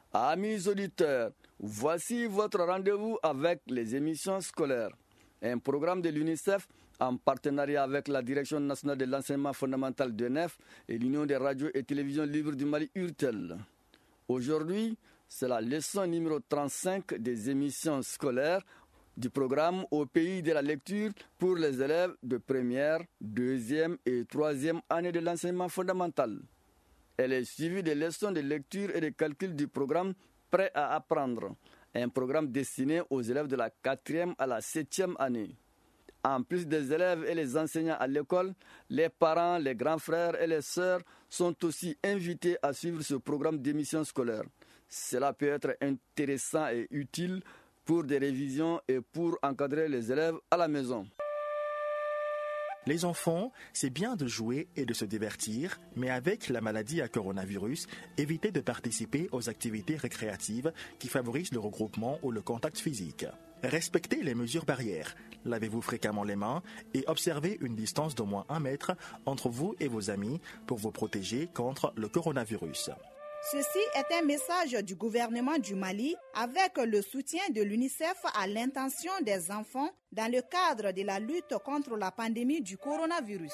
Amis auditeurs, voici votre rendez-vous avec les émissions scolaires. Un programme de l'UNICEF en partenariat avec la Direction nationale de l'enseignement fondamental de NEF et l'Union des radios et télévisions libres du Mali URTEL. Aujourd'hui, c'est la leçon numéro 35 des émissions scolaires du programme au pays de la lecture pour les élèves de première, deuxième et troisième année de l'enseignement fondamental. Elle est suivie des leçons de lecture et de calcul du programme Prêt à apprendre, un programme destiné aux élèves de la 4e à la 7e année. En plus des élèves et les enseignants à l'école, les parents, les grands frères et les sœurs sont aussi invités à suivre ce programme d'émission scolaire. Cela peut être intéressant et utile pour des révisions et pour encadrer les élèves à la maison. Les enfants, c'est bien de jouer et de se divertir, mais avec la maladie à coronavirus, évitez de participer aux activités récréatives qui favorisent le regroupement ou le contact physique. Respectez les mesures barrières, lavez-vous fréquemment les mains et observez une distance d'au moins 1 mètre entre vous et vos amis pour vous protéger contre le coronavirus. Ceci est un message du gouvernement du Mali avec le soutien de l'UNICEF à l'intention des enfants dans le cadre de la lutte contre la pandémie du coronavirus.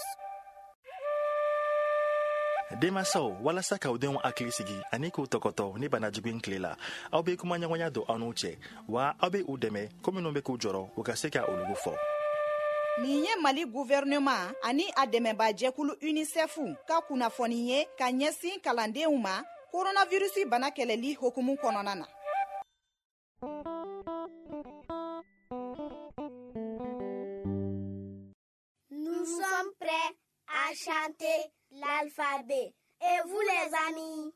Demaso walasa ka udenw akili sigi ani k'u tɔgɔtɔ ni bana jugu in tile la aw bɛ kumaɲɔgɔnya don aw n'u cɛ wa aw bɛ u dɛmɛ ko minnu bɛ k'u jɔrɔ u ka se ka olugu fɔ. Nin ye Mali gouvernement ani a dɛmɛbajɛkulu UNICEF ka kunnafoni ye ka ɲɛsin kalandenw ma coronavirus bana kɛlɛli hokumu kɔnɔna na. Nous sommes prêts à chanter l'alphabet. Et vous les amis?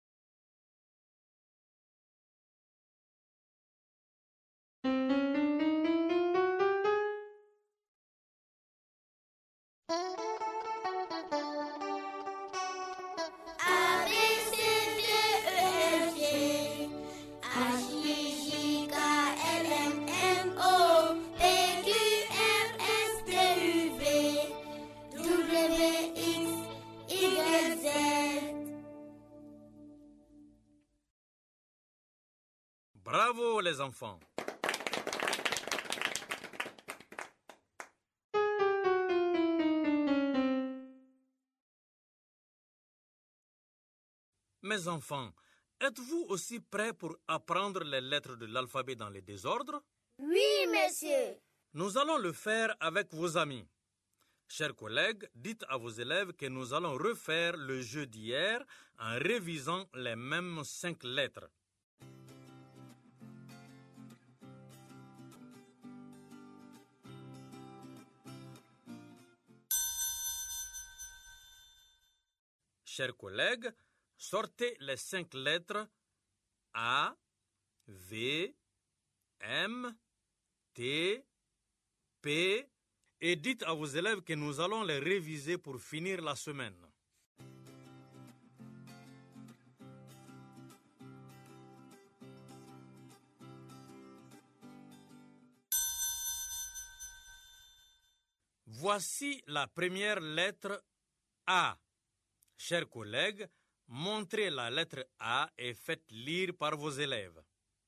Bravo les enfants! Mes enfants, êtes-vous aussi prêts pour apprendre les lettres de l'alphabet dans les désordres? Oui, monsieur. Nous allons le faire avec vos amis. Chers collègues, dites à vos élèves que nous allons refaire le jeu d'hier en révisant les mêmes 5 lettres. Chers collègues, sortez les 5 lettres A, V, M, T, P et dites à vos élèves que nous allons les réviser pour finir la semaine. Voici la première lettre A. Chers collègues, montrez la lettre A et faites lire par vos élèves.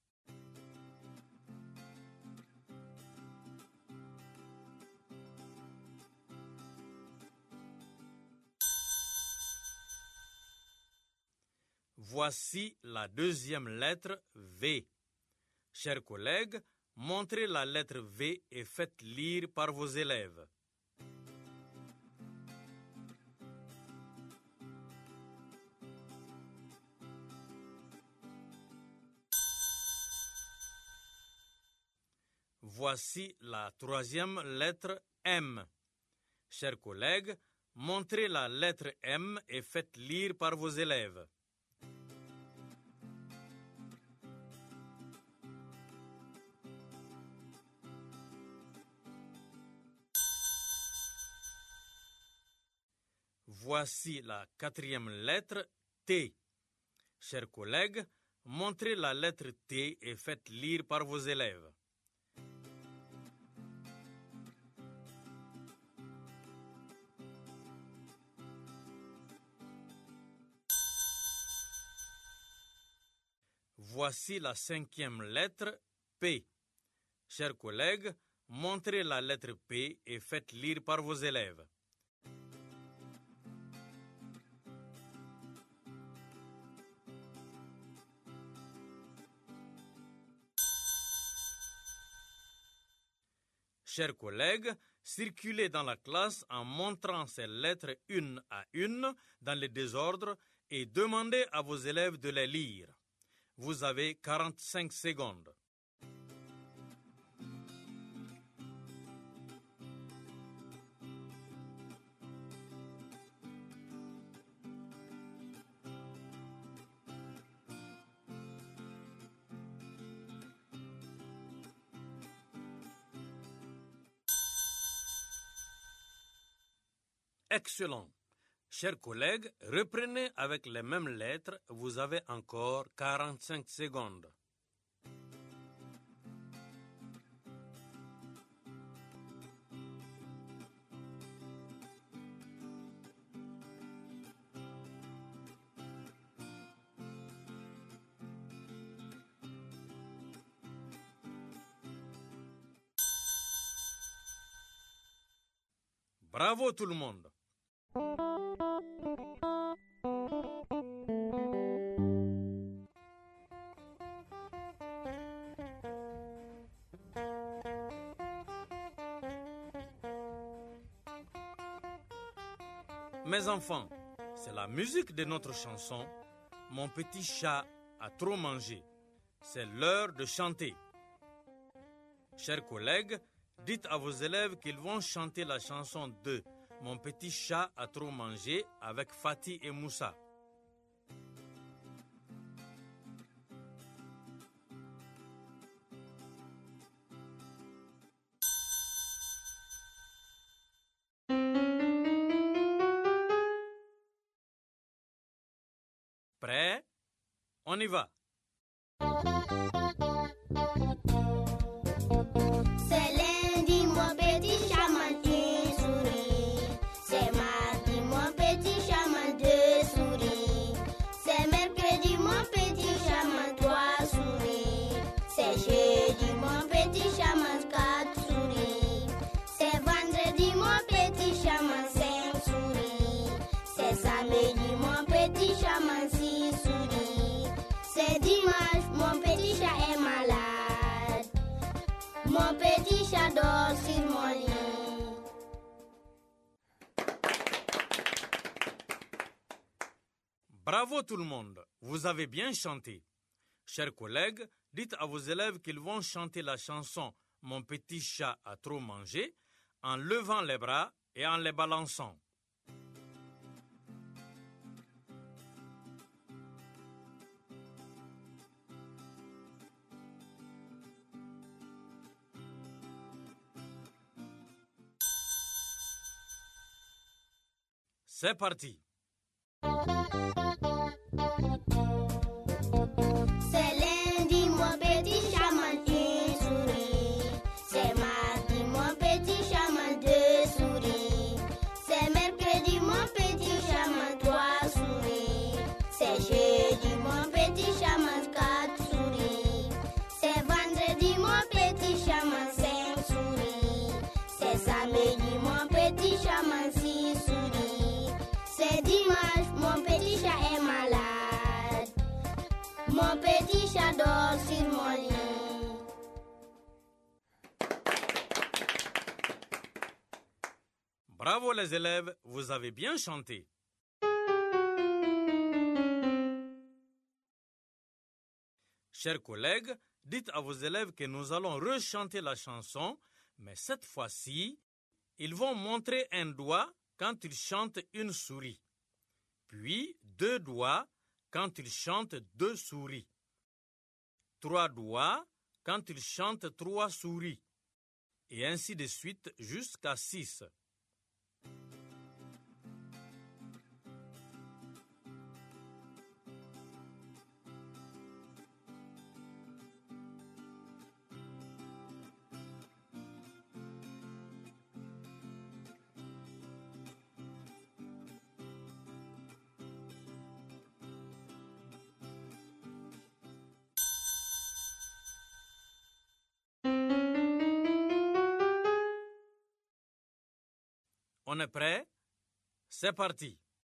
Voici la deuxième lettre V. Chers collègues, montrez la lettre V et faites lire par vos élèves. Voici la troisième lettre M. Chers collègues, montrez la lettre M et faites lire par vos élèves. Voici la quatrième lettre T. Chers collègues, montrez la lettre T et faites lire par vos élèves. Voici la 5e lettre P. Chers collègues, montrez la lettre P et faites lire par vos élèves. Chers collègues, circulez dans la classe en montrant ces lettres une à une dans le désordre et demandez à vos élèves de les lire. Vous avez 45 secondes. Excellent. Chers collègues, reprenez avec les mêmes lettres. Vous avez encore 45 secondes. Bravo tout le monde. Mes enfants, c'est la musique de notre chanson « Mon petit chat a trop mangé ». C'est l'heure de chanter. Chers collègues, dites à vos élèves qu'ils vont chanter la chanson de « Mon petit chat a trop mangé » avec Fatih et Moussa. Prêt? On y va. C'est lundi, mon petit chat mange une souris. C'est mardi, mon petit chat mange 2 souris. C'est mercredi, mon petit chat mange 3 souris. C'est jeudi, mon petit chat mange 4 souris. C'est vendredi, mon petit chat mange 5 souris. C'est samedi, mon petit chat mange 6 souris. C'est dimanche, mon petit chat est malade. Mon petit chat dort sur mon lit. Bravo tout le monde, vous avez bien chanté. Chers collègues, dites à vos élèves qu'ils vont chanter la chanson « Mon petit chat a trop mangé » en levant les bras et en les balançant. C'est parti. C'est lundi, mon petit chat mange une souris. C'est mardi, mon petit chat mange 2 souris. C'est mercredi, mon petit chat mange 3 souris. C'est jeudi, mon petit chat mange 4 souris. C'est vendredi, mon petit chat mange 5 souris. C'est samedi, mon petit chat mange 6 souris. C'est dimanche, mon petit chat est malade. Mon petit chat dort sur mon lit. Bravo les élèves, vous avez bien chanté. Chers collègues, dites à vos élèves que nous allons rechanter la chanson, mais cette fois-ci, ils vont montrer un doigt quand ils chantent une souris, puis 2 doigts quand ils chantent 2 souris, 3 doigts quand ils chantent 3 souris, et ainsi de suite jusqu'à 6. On est prêt? C'est parti.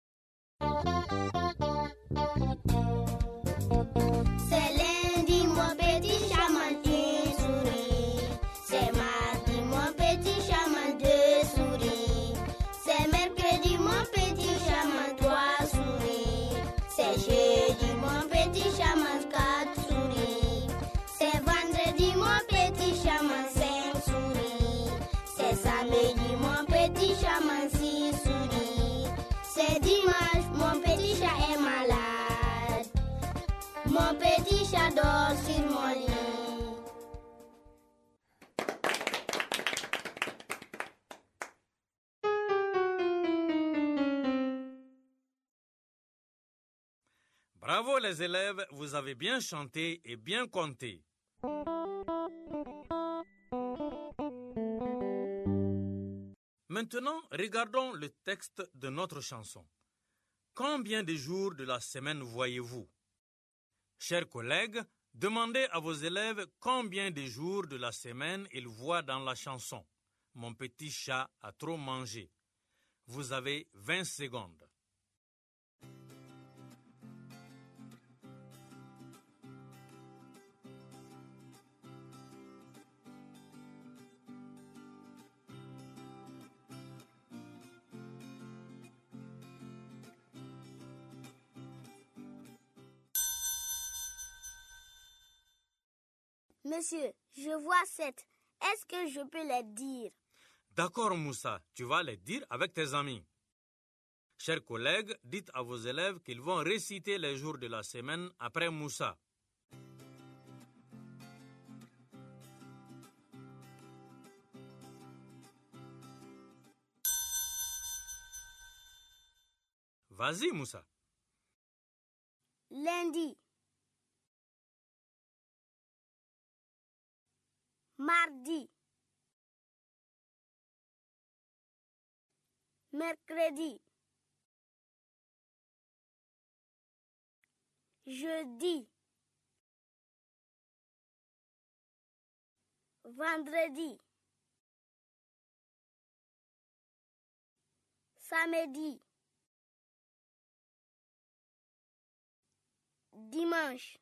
C'est lundi, mon petit chaman, une souris. C'est mardi, mon petit chaman, deux souris. C'est mercredi, mon petit chaman, trois souris. C'est jeudi, mon petit chaman, quatre souris. C'est vendredi, mon petit chaman, cinq souris. C'est samedi, mon petit chaman, six souris. C'est dimanche, mon petit chat est malade. Mon petit chat dort sur mon lit. Bravo les élèves, vous avez bien chanté et bien compté. Maintenant, regardons le texte de notre chanson. Combien de jours de la semaine voyez-vous? Chers collègues, demandez à vos élèves combien de jours de la semaine ils voient dans la chanson. Mon petit chat a trop mangé. Vous avez 20 secondes. Monsieur, je vois 7. Est-ce que je peux les dire? D'accord Moussa, tu vas les dire avec tes amis. Chers collègues, dites à vos élèves qu'ils vont réciter les jours de la semaine après Moussa. Vas-y Moussa. Lundi, mardi, mercredi, jeudi, vendredi, samedi, dimanche.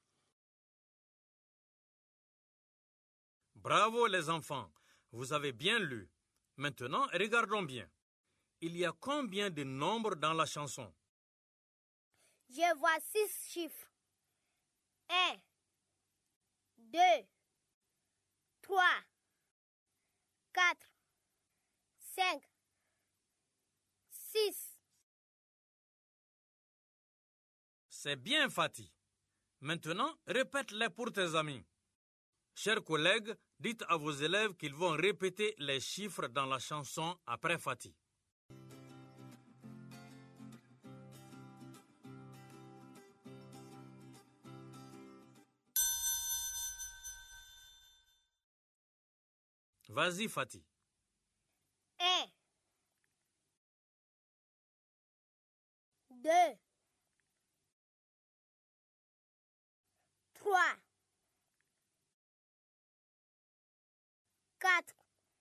Bravo les enfants, vous avez bien lu. Maintenant, regardons bien. Il y a combien de nombres dans la chanson? Je vois 6 chiffres. 1, 2, 3, 4, 5, 6. C'est bien Fatih. Maintenant, répète-les pour tes amis. Chers collègues, dites à vos élèves qu'ils vont répéter les chiffres dans la chanson après Fatih. Vas-y Fatih. 1, 2, 3, 4,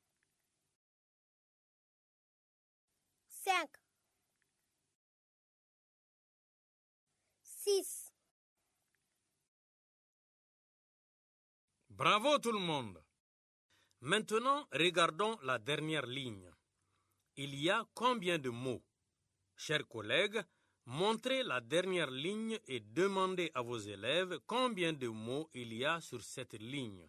5, 6. Bravo tout le monde. Maintenant, regardons la dernière ligne. Il y a combien de mots? Chers collègues, montrez la dernière ligne et demandez à vos élèves combien de mots il y a sur cette ligne.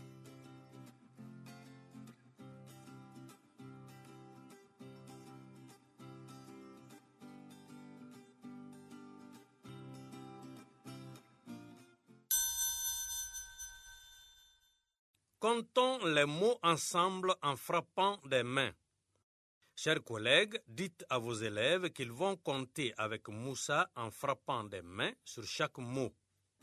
Comptons les mots ensemble en frappant des mains. Chers collègues, dites à vos élèves qu'ils vont compter avec Moussa en frappant des mains sur chaque mot.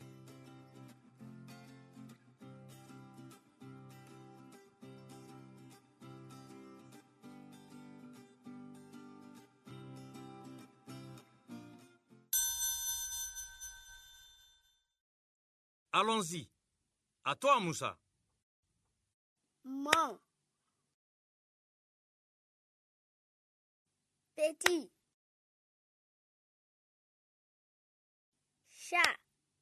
Allons-y. À toi, Moussa. Mon, Petit. Chat.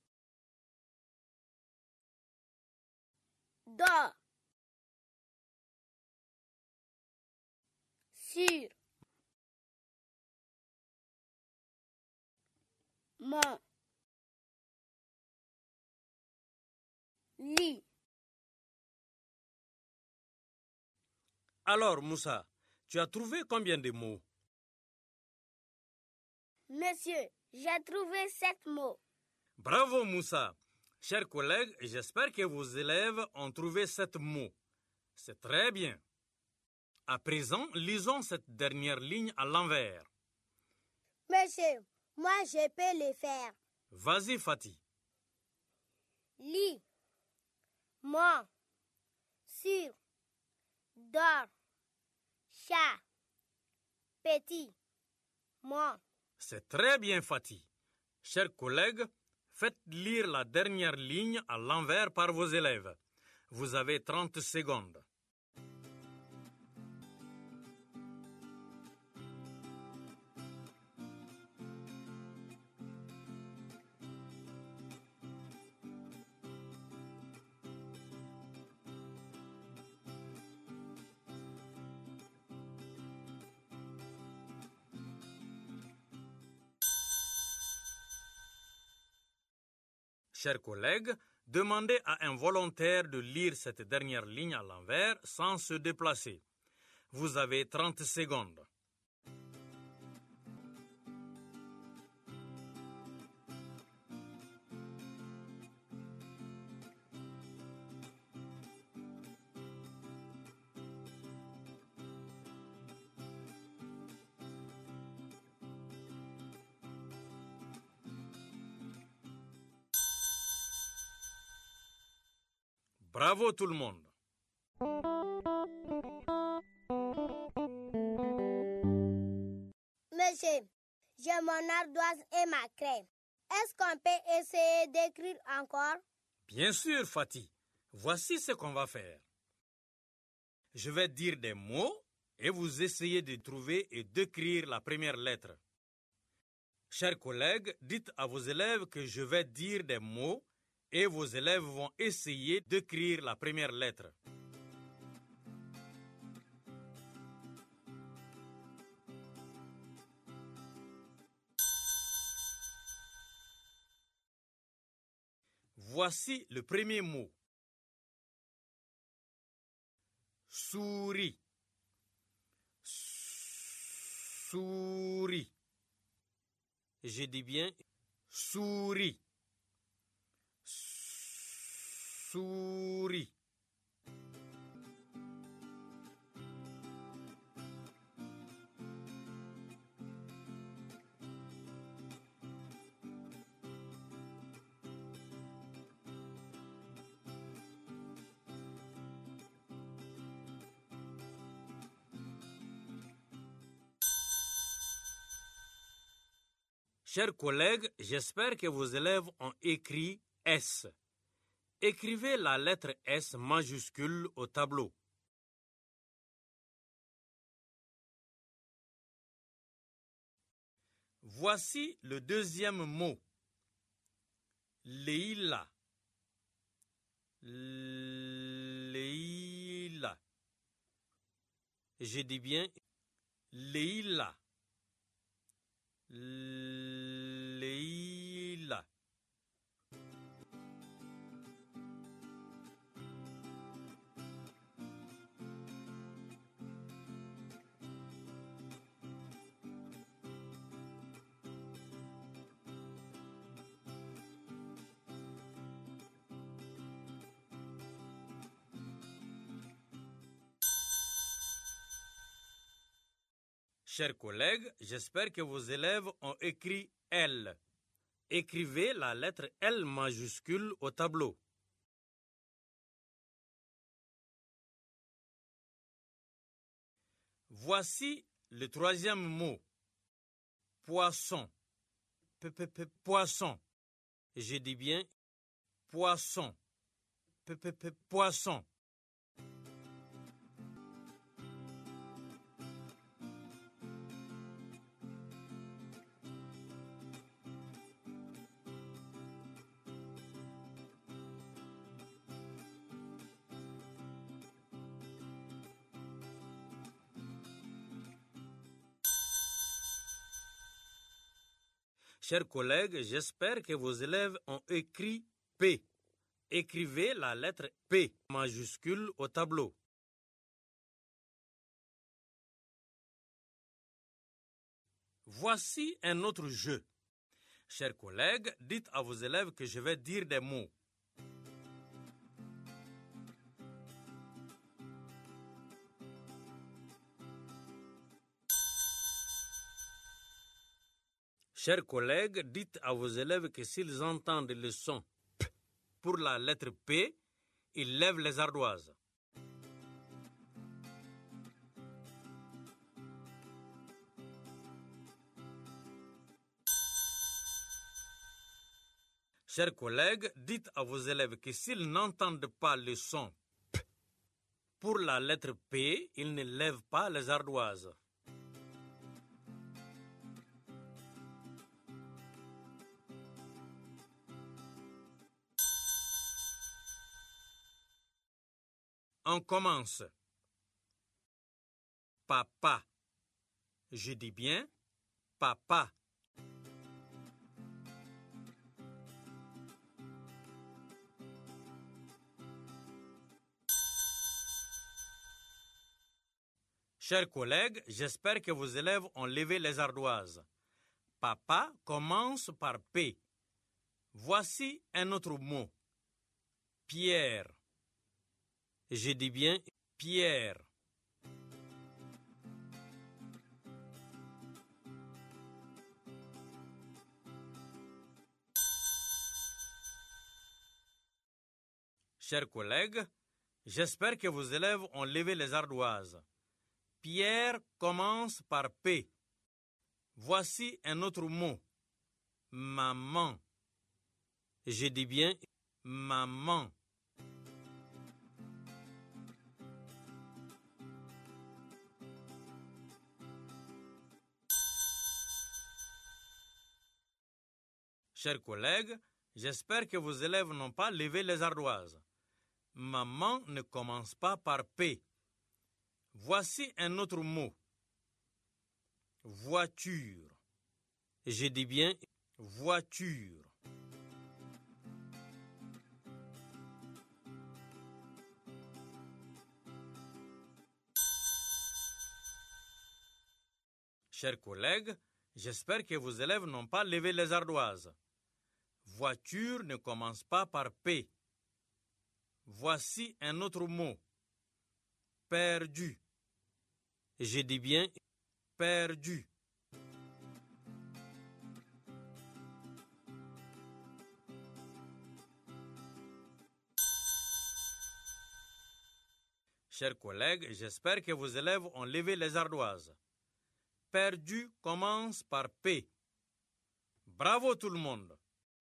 Dort. Sur. Mon. Lit. Alors, Moussa, tu as trouvé combien de mots? Monsieur, j'ai trouvé 7 mots. Bravo, Moussa. Chers collègues, j'espère que vos élèves ont trouvé 7 mots. C'est très bien. À présent, lisons cette dernière ligne à l'envers. Monsieur, moi je peux le faire. Vas-y, Fatih. Lit. Mon. Sur. Dort. Chat. Petit. Mon. C'est très bien, Fatih. Chers collègues, faites lire la dernière ligne à l'envers par vos élèves. Vous avez 30 secondes. Chers collègues, demandez à un volontaire de lire cette dernière ligne à l'envers sans se déplacer. Vous avez 30 secondes. Bravo tout le monde. Monsieur, j'ai mon ardoise et ma craie. Est-ce qu'on peut essayer d'écrire encore? Bien sûr, Fatih. Voici ce qu'on va faire. Je vais dire des mots et vous essayez de trouver et d'écrire la première lettre. Chers collègues, dites à vos élèves que je vais dire des mots et vos élèves vont essayer d'écrire la première lettre. Voici le premier mot. Souris. Souris. Je dis bien souris. Souris. Chers collègues, j'espère que vos élèves ont écrit S. Écrivez la lettre S majuscule au tableau. Voici le deuxième mot. Leïla. Leïla. Je dis bien Leïla. Leïla. Chers collègues, j'espère que vos élèves ont écrit L. Écrivez la lettre L majuscule au tableau. Voici le troisième mot. Poisson. Poisson. Je dis bien poisson. Poisson. Chers collègues, j'espère que vos élèves ont écrit P. Écrivez la lettre P majuscule au tableau. Voici un autre jeu. Chers collègues, dites à vos élèves que je vais dire des mots. Chers collègues, dites à vos élèves que s'ils entendent le son P pour la lettre P, ils lèvent les ardoises. Chers collègues, dites à vos élèves que s'ils n'entendent pas le son P pour la lettre P, ils ne lèvent pas les ardoises. On commence. Papa. Je dis bien papa. Chers collègues, j'espère que vos élèves ont levé les ardoises. Papa commence par P. Voici un autre mot. Pierre. Je dis bien Pierre. Chers collègues, j'espère que vos élèves ont levé les ardoises. Pierre commence par P. Voici un autre mot. Maman. Je dis bien maman. Chers collègues, j'espère que vos élèves n'ont pas levé les ardoises. Maman ne commence pas par P. Voici un autre mot. Voiture. Je dis bien voiture. Chers collègues, j'espère que vos élèves n'ont pas levé les ardoises. Voiture ne commence pas par P. Voici un autre mot. Perdu. Je dis bien perdu. Chers collègues, j'espère que vos élèves ont levé les ardoises. Perdu commence par P. Bravo tout le monde.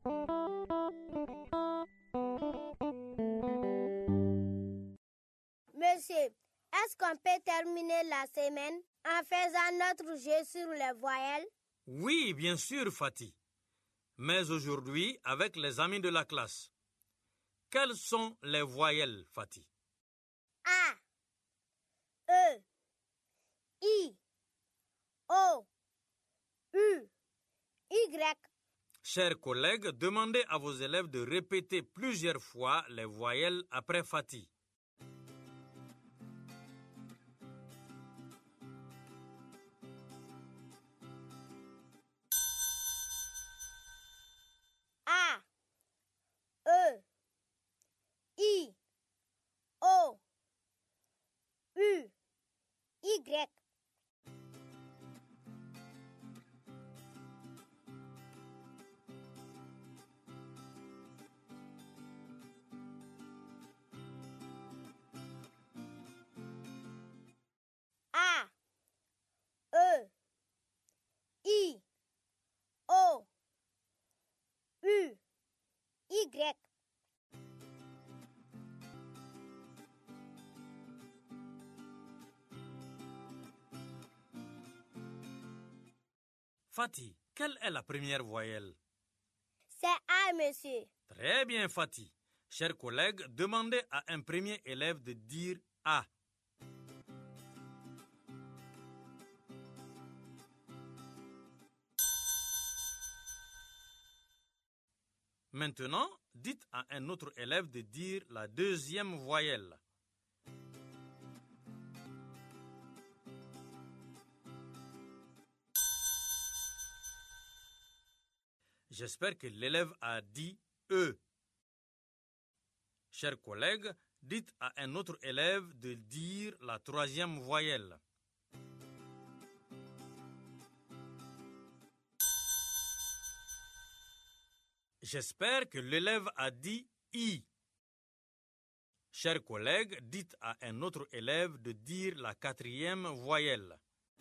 Monsieur, est-ce qu'on peut terminer la semaine en faisant notre jeu sur les voyelles? Oui, bien sûr, Fatih. Mais aujourd'hui, avec les amis de la classe. Quelles sont les voyelles, Fatih? A, E, I, O, U, Y. Chers collègues, demandez à vos élèves de répéter plusieurs fois les voyelles après Fatih. A, E, I, O, U, Y. A, E, I, O, U, Y. Fatih, quelle est la première voyelle? C'est A, monsieur. Très bien, Fatih. Chers collègues, demandez à un premier élève de dire A. Maintenant, dites à un autre élève de dire la deuxième voyelle. J'espère que l'élève a dit « E ». Chers collègues, dites à un autre élève de dire la troisième voyelle. J'espère que l'élève a dit « I ». Chers collègues, dites à un autre élève de dire la quatrième voyelle.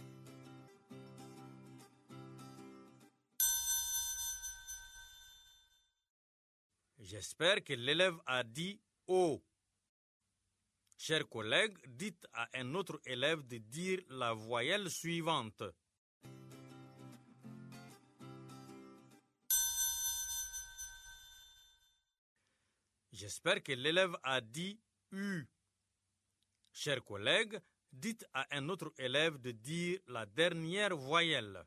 J'espère que l'élève a dit « O ». Chers collègues, dites à un autre élève de dire la voyelle suivante. J'espère que l'élève a dit « U ». Chers collègues, dites à un autre élève de dire la dernière voyelle.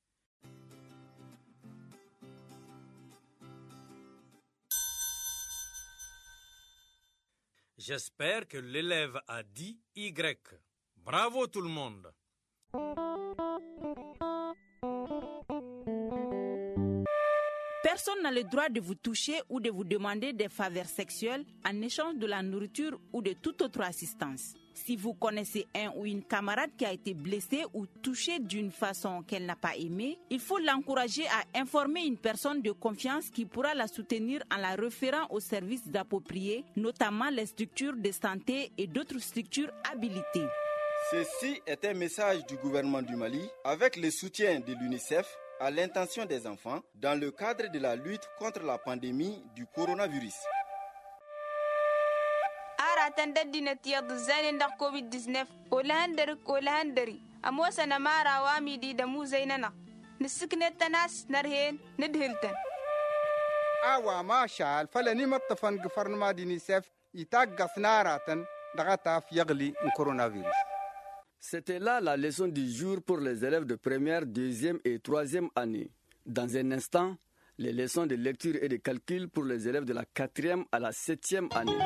J'espère que l'élève a dit Y. Bravo tout le monde. Personne n'a le droit de vous toucher ou de vous demander des faveurs sexuelles en échange de la nourriture ou de toute autre assistance. Si vous connaissez un ou une camarade qui a été blessée ou touchée d'une façon qu'elle n'a pas aimée, il faut l'encourager à informer une personne de confiance qui pourra la soutenir en la référant aux services appropriés, notamment les structures de santé et d'autres structures habilitées. Ceci est un message du gouvernement du Mali avec le soutien de l'UNICEF à l'intention des enfants dans le cadre de la lutte contre la pandémie du coronavirus. Tandadina tiyad zani ndak COVID-19 olahandari amosa na mara wami di da mu zainana nisikne tanas narhen nidhiltan awa masha falani mattafan gfarnma di UNICEF itaggas naratan dagata yagli coronavirus. C'était là la leçon du jour pour les élèves de première, deuxième et troisième année. Dans un instant, les leçons de lecture et de calcul pour les élèves de la 4e à la 7e année.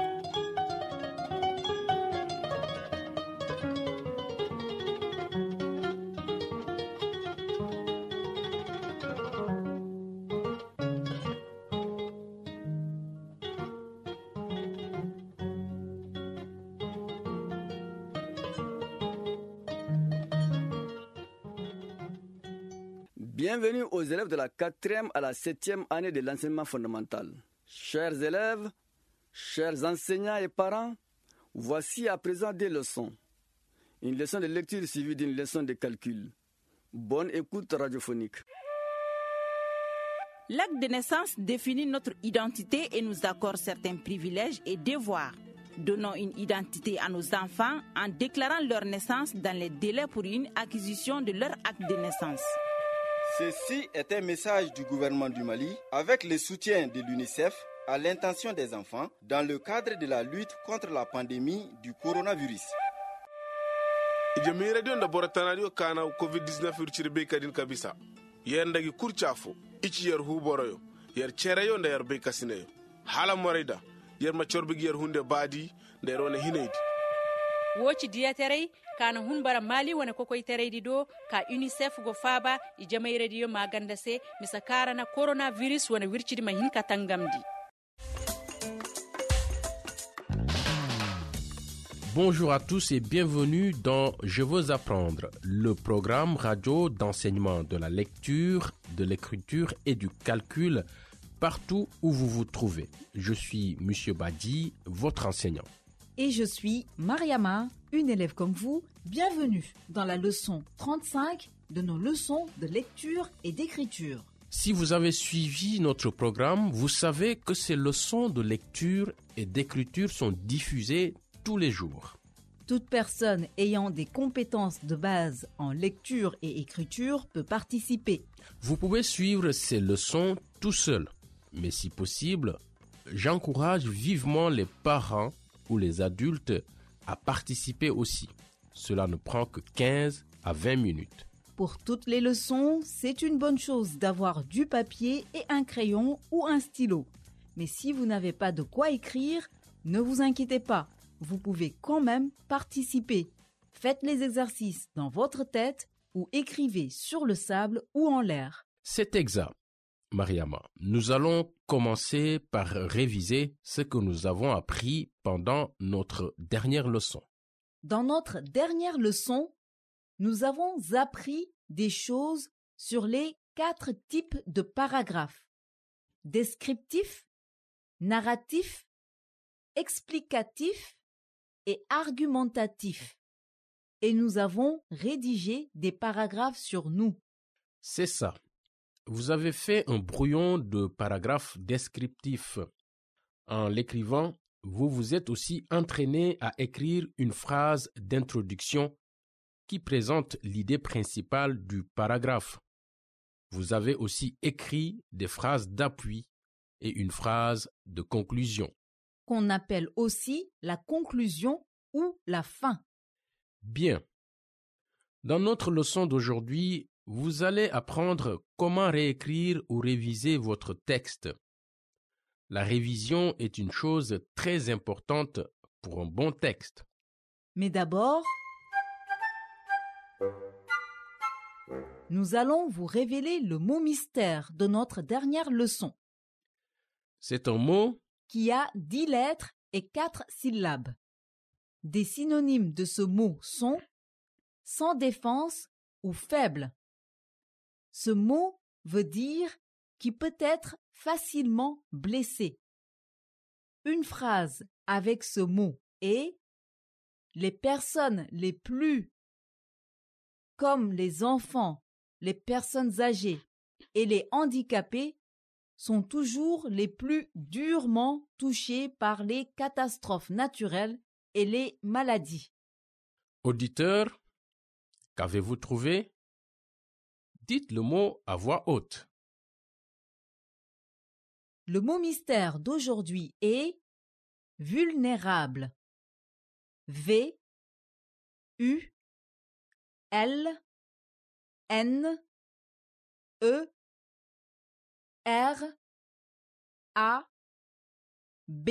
Bienvenue aux élèves de la 4e à la 7e année de l'enseignement fondamental. Chers élèves, chers enseignants et parents, voici à présent des leçons. Une leçon de lecture suivie d'une leçon de calcul. Bonne écoute radiophonique. L'acte de naissance définit notre identité et nous accorde certains privilèges et devoirs. Donnons une identité à nos enfants en déclarant leur naissance dans les délais pour une acquisition de leur acte de naissance. Ceci est un message du gouvernement du Mali avec le soutien de l'UNICEF à l'intention des enfants dans le cadre de la lutte contre la pandémie du coronavirus. Ijamira dio laboratorio kana COVID-19 urchirbe kadin kabisa. Yendagi kurchafo ichi yer huboroyo yer chereyo nda yer be kasineyo. Hala morida yer machorbigi yer hunde badi nderone hineidi. Woci diaterei kana hunbara mali wana kokoy tereydi do ka UNICEF go faba I jamay radio maganda se misakara na coronavirus wana wirchidi ma hinka tangamdi. Bonjour à tous et bienvenue dans Je veux apprendre, le programme radio d'enseignement de la lecture, de l'écriture et du calcul partout où vous vous trouvez. Je suis Monsieur Badi, votre enseignant. Et je suis Mariama, une élève comme vous. Bienvenue dans la leçon 35 de nos leçons de lecture et d'écriture. Si vous avez suivi notre programme, vous savez que ces leçons de lecture et d'écriture sont diffusées tous les jours. Toute personne ayant des compétences de base en lecture et écriture peut participer. Vous pouvez suivre ces leçons tout seul, mais si possible, j'encourage vivement les parents ou les adultes à participer aussi. Cela ne prend que 15 à 20 minutes. Pour toutes les leçons, c'est une bonne chose d'avoir du papier et un crayon ou un stylo. Mais si vous n'avez pas de quoi écrire, ne vous inquiétez pas, vous pouvez quand même participer. Faites les exercices dans votre tête ou écrivez sur le sable ou en l'air. C'est exact, Mariama. Nous allons commencer par réviser ce que nous avons appris pendant notre dernière leçon. Dans notre dernière leçon, nous avons appris des choses sur les 4 types de paragraphes: descriptif, narratif, explicatif et argumentatif. Et nous avons rédigé des paragraphes sur nous. C'est ça. Vous avez fait un brouillon de paragraphes descriptifs. En l'écrivant, vous vous êtes aussi entraîné à écrire une phrase d'introduction qui présente l'idée principale du paragraphe. Vous avez aussi écrit des phrases d'appui et une phrase de conclusion, qu'on appelle aussi la conclusion ou la fin. Bien. Dans notre leçon d'aujourd'hui, vous allez apprendre comment réécrire ou réviser votre texte. La révision est une chose très importante pour un bon texte. Mais d'abord, nous allons vous révéler le mot mystère de notre dernière leçon. C'est un mot qui a 10 lettres et 4 syllabes. Des synonymes de ce mot sont sans défense ou faible. Ce mot veut dire qui peut être facilement blessé. Une phrase avec ce mot est: les personnes les plus, comme les enfants, les personnes âgées et les handicapés, sont toujours les plus durement touchés par les catastrophes naturelles et les maladies. Auditeurs, qu'avez-vous trouvé? Dites le mot à voix haute. Le mot mystère d'aujourd'hui est vulnérable. V U L N E R A B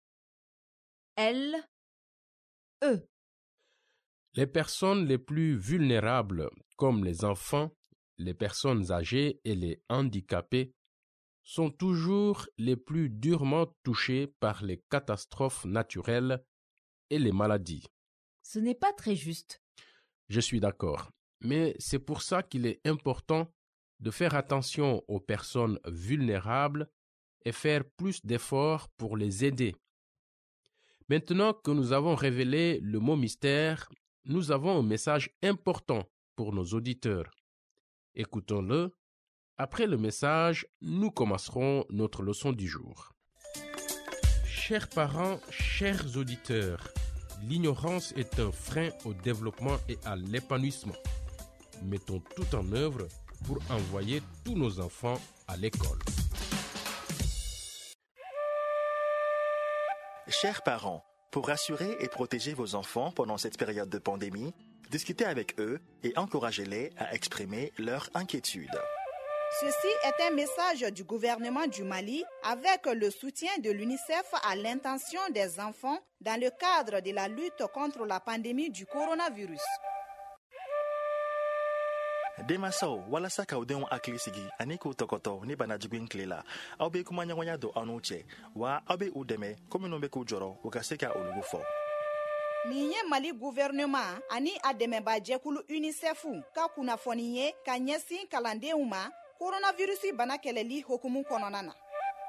L E. Les personnes les plus vulnérables, comme les enfants, les personnes âgées et les handicapés, sont toujours les plus durement touchés par les catastrophes naturelles et les maladies. Ce n'est pas très juste. Je suis d'accord, mais c'est pour ça qu'il est important de faire attention aux personnes vulnérables et faire plus d'efforts pour les aider. Maintenant que nous avons révélé le mot mystère, nous avons un message important pour nos auditeurs. Écoutons-le. Après le message, nous commencerons notre leçon du jour. Chers parents, chers auditeurs, l'ignorance est un frein au développement et à l'épanouissement. Mettons tout en œuvre pour envoyer tous nos enfants à l'école. Chers parents, pour rassurer et protéger vos enfants pendant cette période de pandémie, discutez avec eux et encouragez-les à exprimer leurs inquiétudes. Ceci est un message du gouvernement du Mali avec le soutien de l'UNICEF à l'intention des enfants dans le cadre de la lutte contre la pandémie du coronavirus. Demaso walasa ka udenw akili sigi ani ko tokoto ni bana jigwin klela aw be kuma nyawanya do anu che wa abe udeme komi no be ko joro o ka se ka olugo fo Ni ye Mali gouvernement ani ademeba jekulu UNICEF ka kunnafoni ye ka ɲɛsin kalandenw ma coronavirus bana kɛlɛli hokumu kɔnɔna na.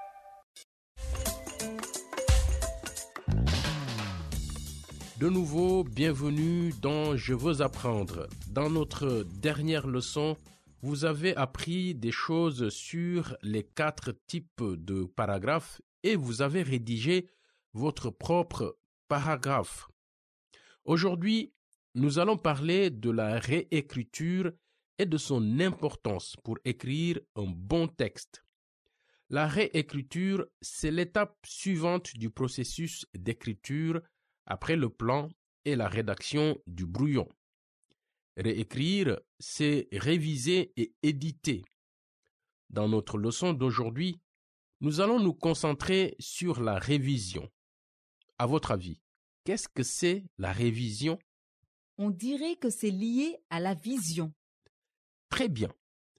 De nouveau, bienvenue dans Je veux apprendre. Dans notre dernière leçon, vous avez appris des choses sur les 4 types de paragraphes et vous avez rédigé votre propre paragraphe. Aujourd'hui, nous allons parler de la réécriture et de son importance pour écrire un bon texte. La réécriture, c'est l'étape suivante du processus d'écriture après le plan et la rédaction du brouillon. Réécrire, c'est réviser et éditer. Dans notre leçon d'aujourd'hui, Nous allons nous concentrer sur la révision. À votre avis, qu'est-ce que c'est la révision? On dirait que c'est lié à la vision. Très bien.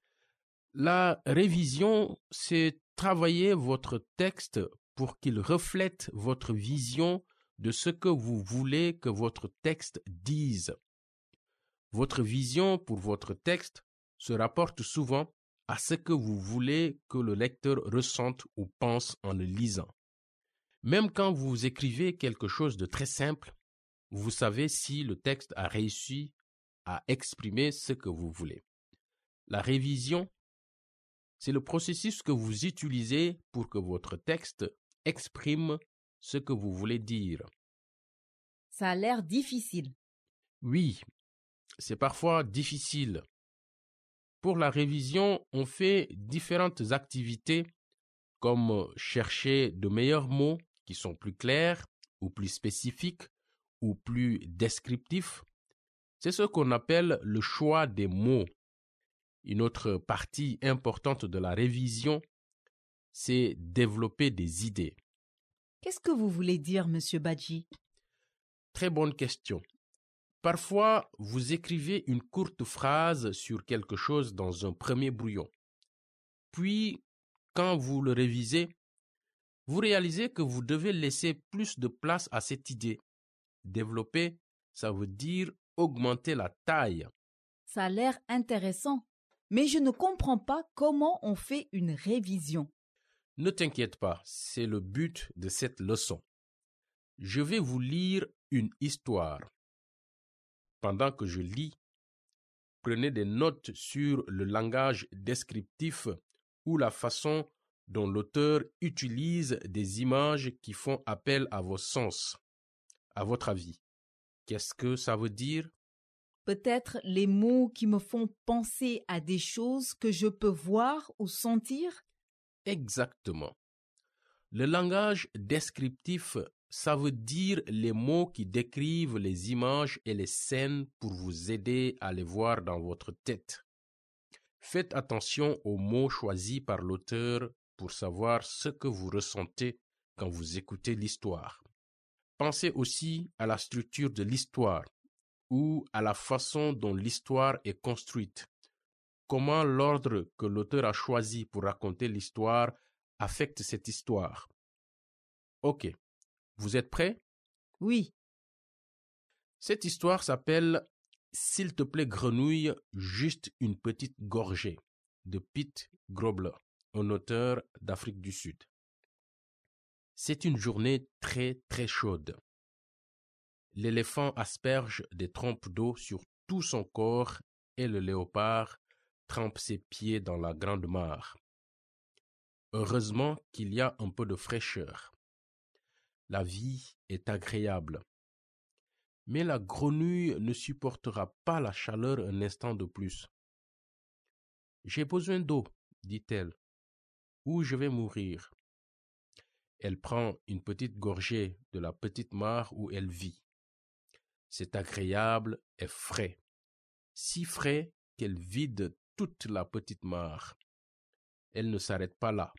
La révision, c'est travailler votre texte pour qu'il reflète votre vision de ce que vous voulez que votre texte dise. Votre vision pour votre texte se rapporte souvent à ce que vous voulez que le lecteur ressente ou pense en le lisant. Même quand vous écrivez quelque chose de très simple, vous savez si le texte a réussi à exprimer ce que vous voulez. La révision, c'est le processus que vous utilisez pour que votre texte exprime ce que vous voulez dire. Ça a l'air difficile. Oui, c'est parfois difficile. Pour la révision, on fait différentes activités comme chercher de meilleurs mots qui sont plus clairs ou plus spécifiques ou plus descriptifs. C'est ce qu'on appelle le choix des mots. Une autre partie importante de la révision, c'est développer des idées. Qu'est-ce que vous voulez dire, Monsieur Badji? Très bonne question. Parfois, vous écrivez une courte phrase sur quelque chose dans un premier brouillon. Puis, quand vous le révisez, vous réalisez que vous devez laisser plus de place à cette idée. Développer, ça veut dire augmenter la taille. Ça a l'air intéressant, mais je ne comprends pas comment on fait une révision. Ne t'inquiète pas, c'est le but de cette leçon. Je vais vous lire une histoire. Pendant que je lis, prenez des notes sur le langage descriptif ou la façon dont l'auteur utilise des images qui font appel à vos sens. À votre avis, qu'est-ce que ça veut dire? Peut-être les mots qui me font penser à des choses que je peux voir ou sentir? Exactement. Le langage descriptif, ça veut dire les mots qui décrivent les images et les scènes pour vous aider à les voir dans votre tête. Faites attention aux mots choisis par l'auteur pour savoir ce que vous ressentez quand vous écoutez l'histoire. Pensez aussi à la structure de l'histoire ou à la façon dont l'histoire est construite. Comment l'ordre que l'auteur a choisi pour raconter l'histoire affecte cette histoire. Ok, vous êtes prêts? Oui. Cette histoire s'appelle « S'il te plaît grenouille, juste une petite gorgée » de Pete Grobler, un auteur d'Afrique du Sud. C'est une journée très très chaude. L'éléphant asperge des trompes d'eau sur tout son corps et le léopard trempe ses pieds dans la grande mare. Heureusement qu'il y a un peu de fraîcheur. La vie est agréable. Mais la grenouille ne supportera pas la chaleur un instant de plus. « J'ai besoin d'eau, dit-elle, ou je vais mourir. » Elle prend une petite gorgée de la petite mare où elle vit. C'est agréable et frais, si frais qu'elle vide toute la petite mare. Elle ne s'arrête pas là.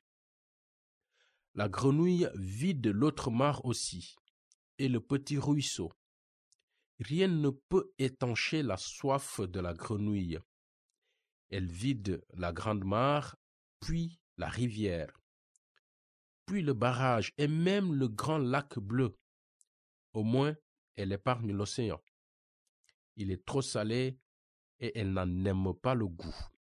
La grenouille vide l'autre mare aussi, et le petit ruisseau. Rien ne peut étancher la soif de la grenouille. Elle vide la grande mare, puis la rivière, puis le barrage et même le grand lac bleu. Au moins, elle épargne l'océan. Il est trop salé et elle n'en aime pas le goût.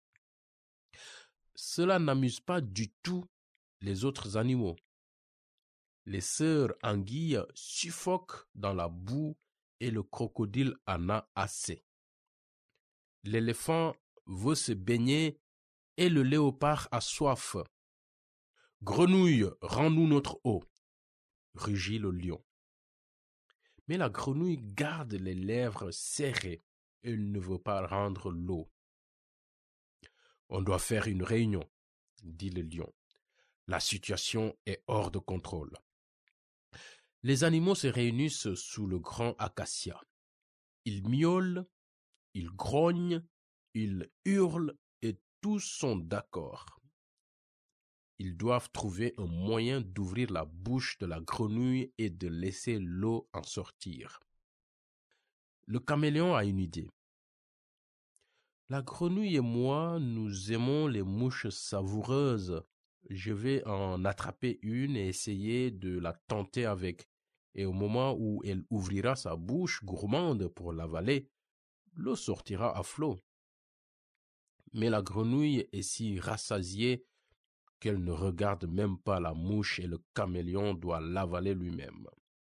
Cela n'amuse pas du tout les autres animaux. Les sœurs anguilles suffoquent dans la boue et le crocodile en a assez. L'éléphant veut se baigner et le léopard a soif. « Grenouille, rends-nous notre eau !» rugit le lion. Mais la grenouille garde les lèvres serrées. Elle ne veut pas rendre l'eau. « On doit faire une réunion, » dit le lion. « La situation est hors de contrôle. » Les animaux se réunissent sous le grand acacia. Ils miaulent, ils grognent, ils hurlent et tous sont d'accord. Ils doivent trouver un moyen d'ouvrir la bouche de la grenouille et de laisser l'eau en sortir. Le caméléon a une idée. La grenouille et moi, nous aimons les mouches savoureuses. Je vais en attraper une et essayer de la tenter avec. Et au moment où elle ouvrira sa bouche gourmande pour l'avaler, l'eau sortira à flot. Mais la grenouille est si rassasiée qu'elle ne regarde même pas la mouche et le caméléon doit l'avaler lui-même.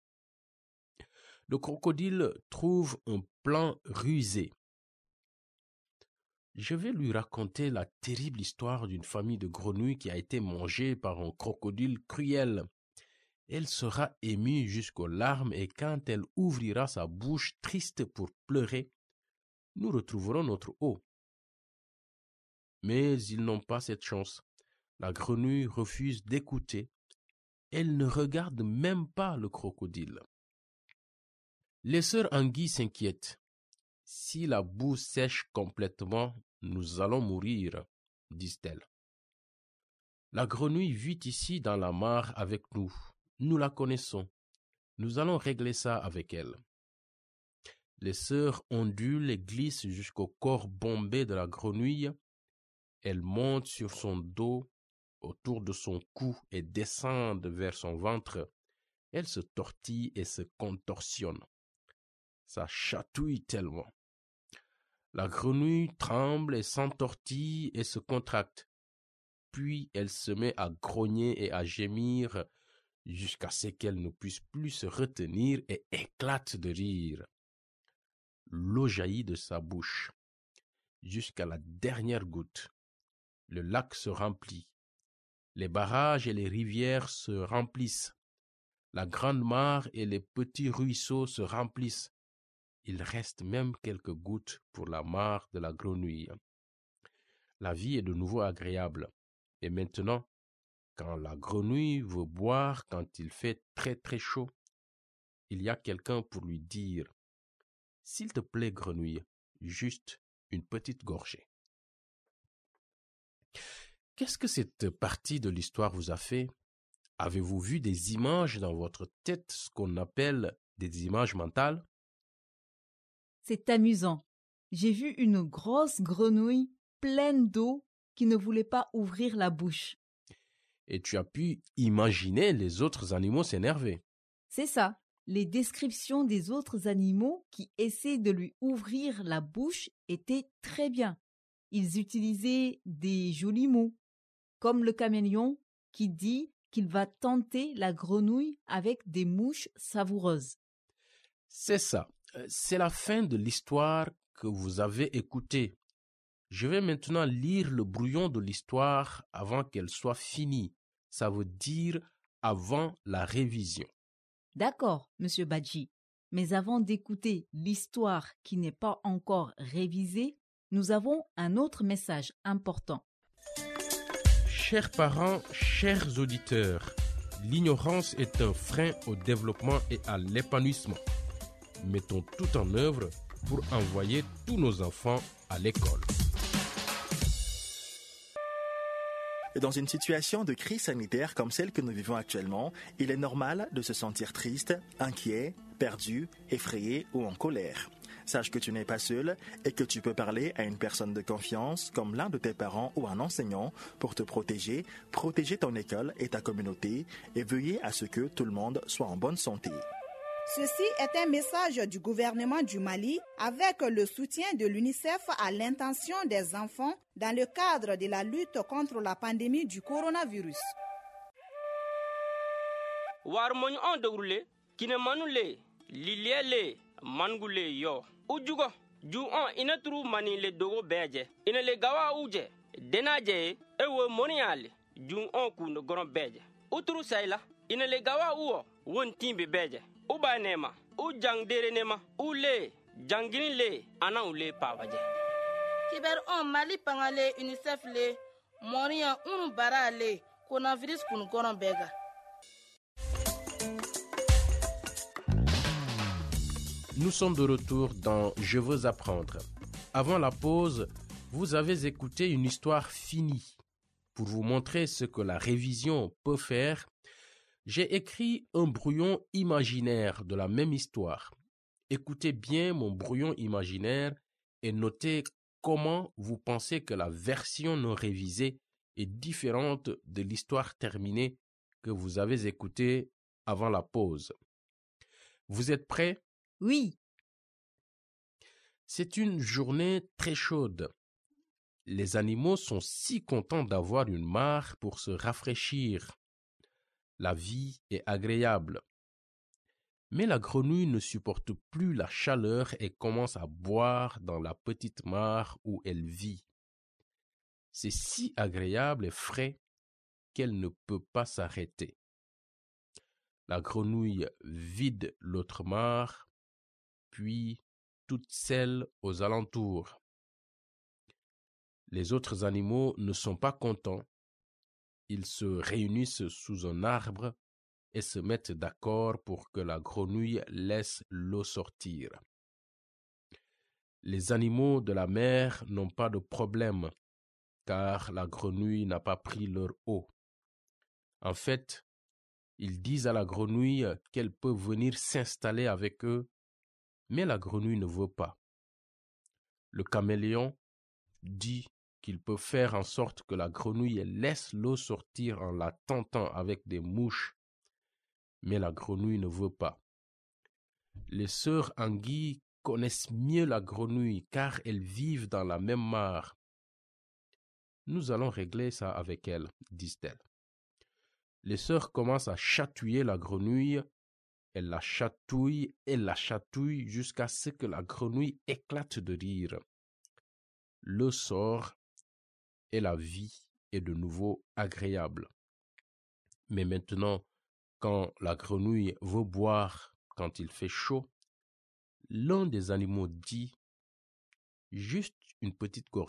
Le crocodile trouve un plan rusé. Je vais lui raconter la terrible histoire d'une famille de grenouilles qui a été mangée par un crocodile cruel. Elle sera émue jusqu'aux larmes et quand elle ouvrira sa bouche triste pour pleurer, nous retrouverons notre eau. Mais ils n'ont pas cette chance. La grenouille refuse d'écouter. Elle ne regarde même pas le crocodile. Les sœurs anguilles s'inquiètent. Si la boue sèche complètement, nous allons mourir, disent-elles. La grenouille vit ici dans la mare avec nous. Nous la connaissons. Nous allons régler ça avec elle. Les sœurs ondulent et glissent jusqu'au corps bombé de la grenouille. Elles montent sur son dos, autour de son cou et descendent vers son ventre. Elles se tortillent et se contorsionnent. Ça chatouille tellement. La grenouille tremble et s'entortille et se contracte. Puis elle se met à grogner et à gémir jusqu'à ce qu'elle ne puisse plus se retenir et éclate de rire. L'eau jaillit de sa bouche jusqu'à la dernière goutte. Le lac se remplit. Les barrages et les rivières se remplissent. La grande mare et les petits ruisseaux se remplissent. Il reste même quelques gouttes pour la mare de la grenouille. La vie est de nouveau agréable. Et maintenant, quand la grenouille veut boire quand il fait très très chaud, il y a quelqu'un pour lui dire « S'il te plaît, grenouille, juste une petite gorgée. » Qu'est-ce que cette partie de l'histoire vous a fait? Avez-vous vu des images dans votre tête, ce qu'on appelle des images mentales? C'est amusant. J'ai vu une grosse grenouille pleine d'eau qui ne voulait pas ouvrir la bouche. Et tu as pu imaginer les autres animaux s'énerver. C'est ça. Les descriptions des autres animaux qui essaient de lui ouvrir la bouche étaient très bien. Ils utilisaient des jolis mots, comme le caméléon qui dit qu'il va tenter la grenouille avec des mouches savoureuses. C'est ça. C'est la fin de l'histoire que vous avez écoutée. Je vais maintenant lire le brouillon de l'histoire avant qu'elle soit finie. Ça veut dire avant la révision. D'accord, Monsieur Badji. Mais avant d'écouter l'histoire qui n'est pas encore révisée, nous avons un autre message important. Chers parents, chers auditeurs, l'ignorance est un frein au développement et à l'épanouissement. Mettons tout en œuvre pour envoyer tous nos enfants à l'école. Dans une situation de crise sanitaire comme celle que nous vivons actuellement, il est normal de se sentir triste, inquiet, perdu, effrayé ou en colère. Sache que tu n'es pas seul et que tu peux parler à une personne de confiance comme l'un de tes parents ou un enseignant pour te protéger ton école et ta communauté et veiller à ce que tout le monde soit en bonne santé. Ceci est un message du gouvernement du Mali avec le soutien de l'UNICEF à l'intention des enfants dans le cadre de la lutte contre la pandémie du coronavirus. Warmoñ on dogrule kine manule liliele mangule yo ujugo ju on ina turu mani le dogo beje ina le gawa uje denaje ewo moniale ju on ku no goron beje uturu sayla ina le gawa uwo won timbe beje uba nema u jangdere nema ule jangini le ana ule pawaje kiber on mali pangale UNICEF le moria unu barale coronavirus kun goron bega. Nous sommes de retour dans Je veux apprendre. Avant la pause, vous avez écouté une histoire finie. pour vous montrer ce que la révision peut faire, j'ai écrit un brouillon imaginaire de la même histoire. Écoutez bien mon brouillon imaginaire et notez comment vous pensez que la version non révisée est différente de l'histoire terminée que vous avez écoutée avant la pause. Vous êtes prêts? Oui. C'est une journée très chaude. Les animaux sont si contents d'avoir une mare pour se rafraîchir. La vie est agréable. Mais la grenouille ne supporte plus la chaleur et commence à boire dans la petite mare où elle vit. C'est si agréable et frais qu'elle ne peut pas s'arrêter. La grenouille vide l'autre mare, puis toutes celles aux alentours. Les autres animaux ne sont pas contents. Ils se réunissent sous un arbre et se mettent d'accord pour que la grenouille laisse l'eau sortir. Les animaux de la mer n'ont pas de problème, car la grenouille n'a pas pris leur eau. En fait, ils disent à la grenouille qu'elle peut venir s'installer avec eux, mais la grenouille ne veut pas. Le caméléon dit qu'il peut faire en sorte que la grenouille laisse l'eau sortir en la tentant avec des mouches, mais la grenouille ne veut pas. Les sœurs anguilles connaissent mieux la grenouille car elles vivent dans la même mare. Nous allons régler ça avec elles, disent-elles. Les sœurs commencent à chatouiller la grenouille. Elles la chatouillent jusqu'à ce que la grenouille éclate de rire. L'eau sort et la vie est de nouveau agréable. Mais maintenant, quand la grenouille veut boire quand il fait chaud, l'un des animaux dit « juste une petite gorgée ».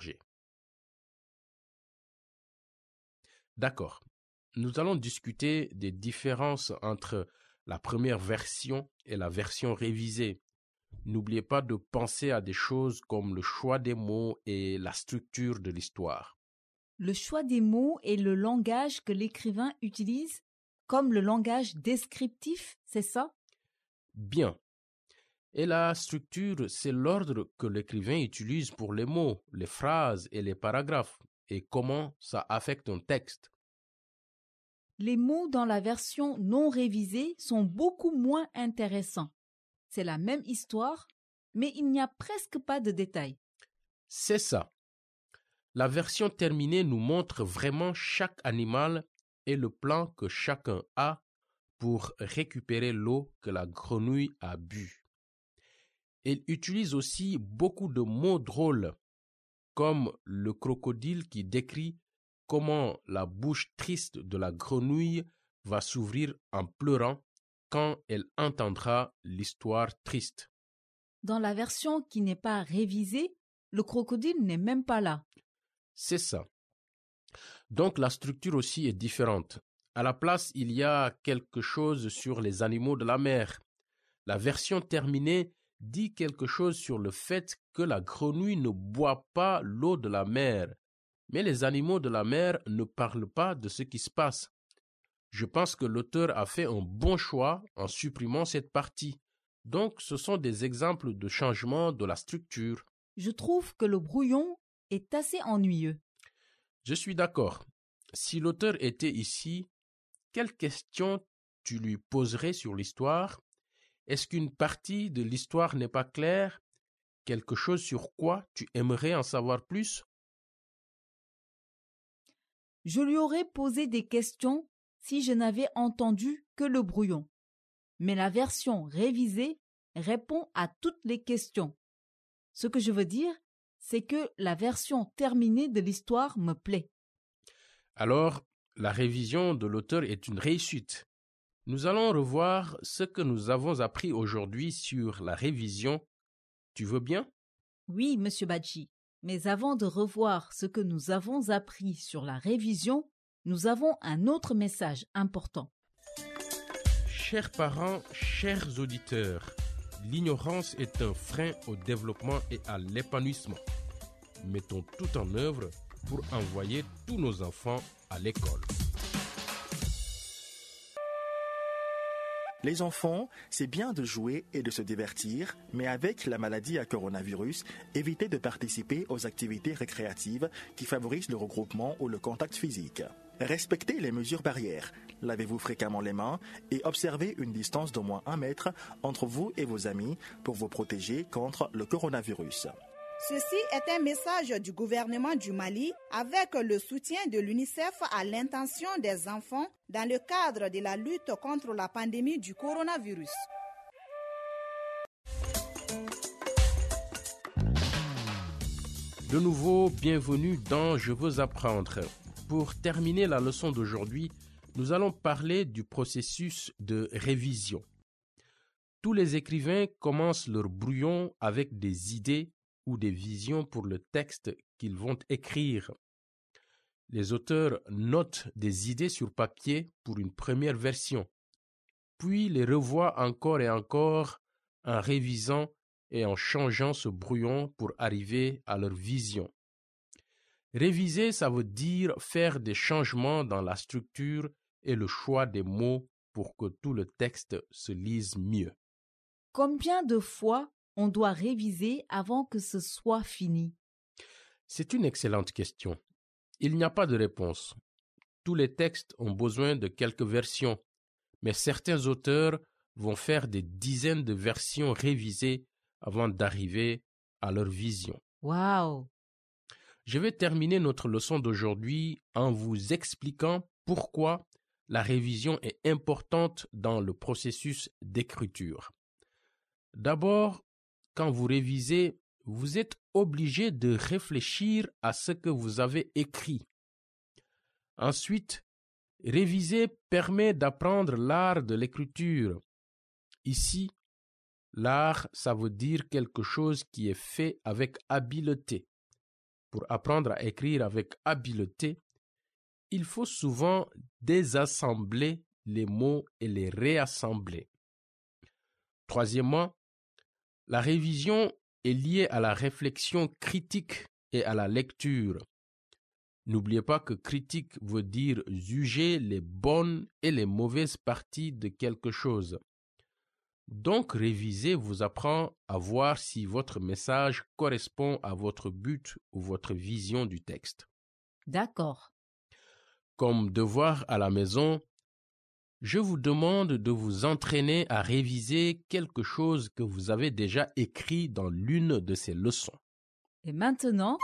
D'accord, nous allons discuter des différences entre la première version et la version révisée. N'oubliez pas de penser à des choses comme le choix des mots et la structure de l'histoire. Le choix des mots et le langage que l'écrivain utilise, comme le langage descriptif, c'est ça? Bien. Et la structure, c'est l'ordre que l'écrivain utilise pour les mots, les phrases et les paragraphes, et comment ça affecte un texte. Les mots dans la version non révisée sont beaucoup moins intéressants. C'est la même histoire, mais il n'y a presque pas de détails. C'est ça. La version terminée nous montre vraiment chaque animal et le plan que chacun a pour récupérer l'eau que la grenouille a bu. Elle utilise aussi beaucoup de mots drôles, comme le crocodile qui décrit comment la bouche triste de la grenouille va s'ouvrir en pleurant quand elle entendra l'histoire triste. Dans la version qui n'est pas révisée, le crocodile n'est même pas là. C'est ça. Donc la structure aussi est différente. À la place, il y a quelque chose sur les animaux de la mer. La version terminée dit quelque chose sur le fait que la grenouille ne boit pas l'eau de la mer. Mais les animaux de la mer ne parlent pas de ce qui se passe. Je pense que l'auteur a fait un bon choix en supprimant cette partie. Donc, ce sont des exemples de changement de la structure. Je trouve que le brouillon est assez ennuyeux. Je suis d'accord. Si l'auteur était ici, quelles questions tu lui poserais sur l'histoire? Est-ce qu'une partie de l'histoire n'est pas claire? Quelque chose sur quoi tu aimerais en savoir plus? Je lui aurais posé des questions si je n'avais entendu que le brouillon. Mais la version révisée répond à toutes les questions. Ce que je veux dire, c'est que la version terminée de l'histoire me plaît. Alors, la révision de l'auteur est une réussite. Nous allons revoir ce que nous avons appris aujourd'hui sur la révision. Tu veux bien? Oui, Monsieur Badji. Mais avant de revoir ce que nous avons appris sur la révision, nous avons un autre message important. Chers parents, chers auditeurs, l'ignorance est un frein au développement et à l'épanouissement. Mettons tout en œuvre pour envoyer tous nos enfants à l'école. Les enfants, c'est bien de jouer et de se divertir, mais avec la maladie à coronavirus, évitez de participer aux activités récréatives qui favorisent le regroupement ou le contact physique. Respectez les mesures barrières, lavez-vous fréquemment les mains et observez une distance d'au moins 1 mètre entre vous et vos amis pour vous protéger contre le coronavirus. Ceci est un message du gouvernement du Mali avec le soutien de l'UNICEF à l'intention des enfants dans le cadre de la lutte contre la pandémie du coronavirus. De nouveau, bienvenue dans Je veux apprendre. Pour terminer la leçon d'aujourd'hui, nous allons parler du processus de révision. Tous les écrivains commencent leur brouillon avec des idées ou des visions pour le texte qu'ils vont écrire. Les auteurs notent des idées sur papier pour une première version, puis les revoient encore et encore en révisant et en changeant ce brouillon pour arriver à leur vision. Réviser, ça veut dire faire des changements dans la structure et le choix des mots pour que tout le texte se lise mieux. Combien de fois on doit réviser avant que ce soit fini? C'est une excellente question. Il n'y a pas de réponse. Tous les textes ont besoin de quelques versions, mais certains auteurs vont faire des dizaines de versions révisées avant d'arriver à leur vision. Waouh! Je vais terminer notre leçon d'aujourd'hui en vous expliquant pourquoi la révision est importante dans le processus d'écriture. D'abord, quand vous révisez, vous êtes obligé de réfléchir à ce que vous avez écrit. Ensuite, réviser permet d'apprendre l'art de l'écriture. Ici, l'art, ça veut dire quelque chose qui est fait avec habileté. Pour apprendre à écrire avec habileté, il faut souvent désassembler les mots et les réassembler. Troisièmement, la révision est liée à la réflexion critique et à la lecture. N'oubliez pas que critique veut dire juger les bonnes et les mauvaises parties de quelque chose. Donc, réviser vous apprend à voir si votre message correspond à votre but ou votre vision du texte. D'accord. Comme devoir à la maison, je vous demande de vous entraîner à réviser quelque chose que vous avez déjà écrit dans l'une de ces leçons. Et maintenant,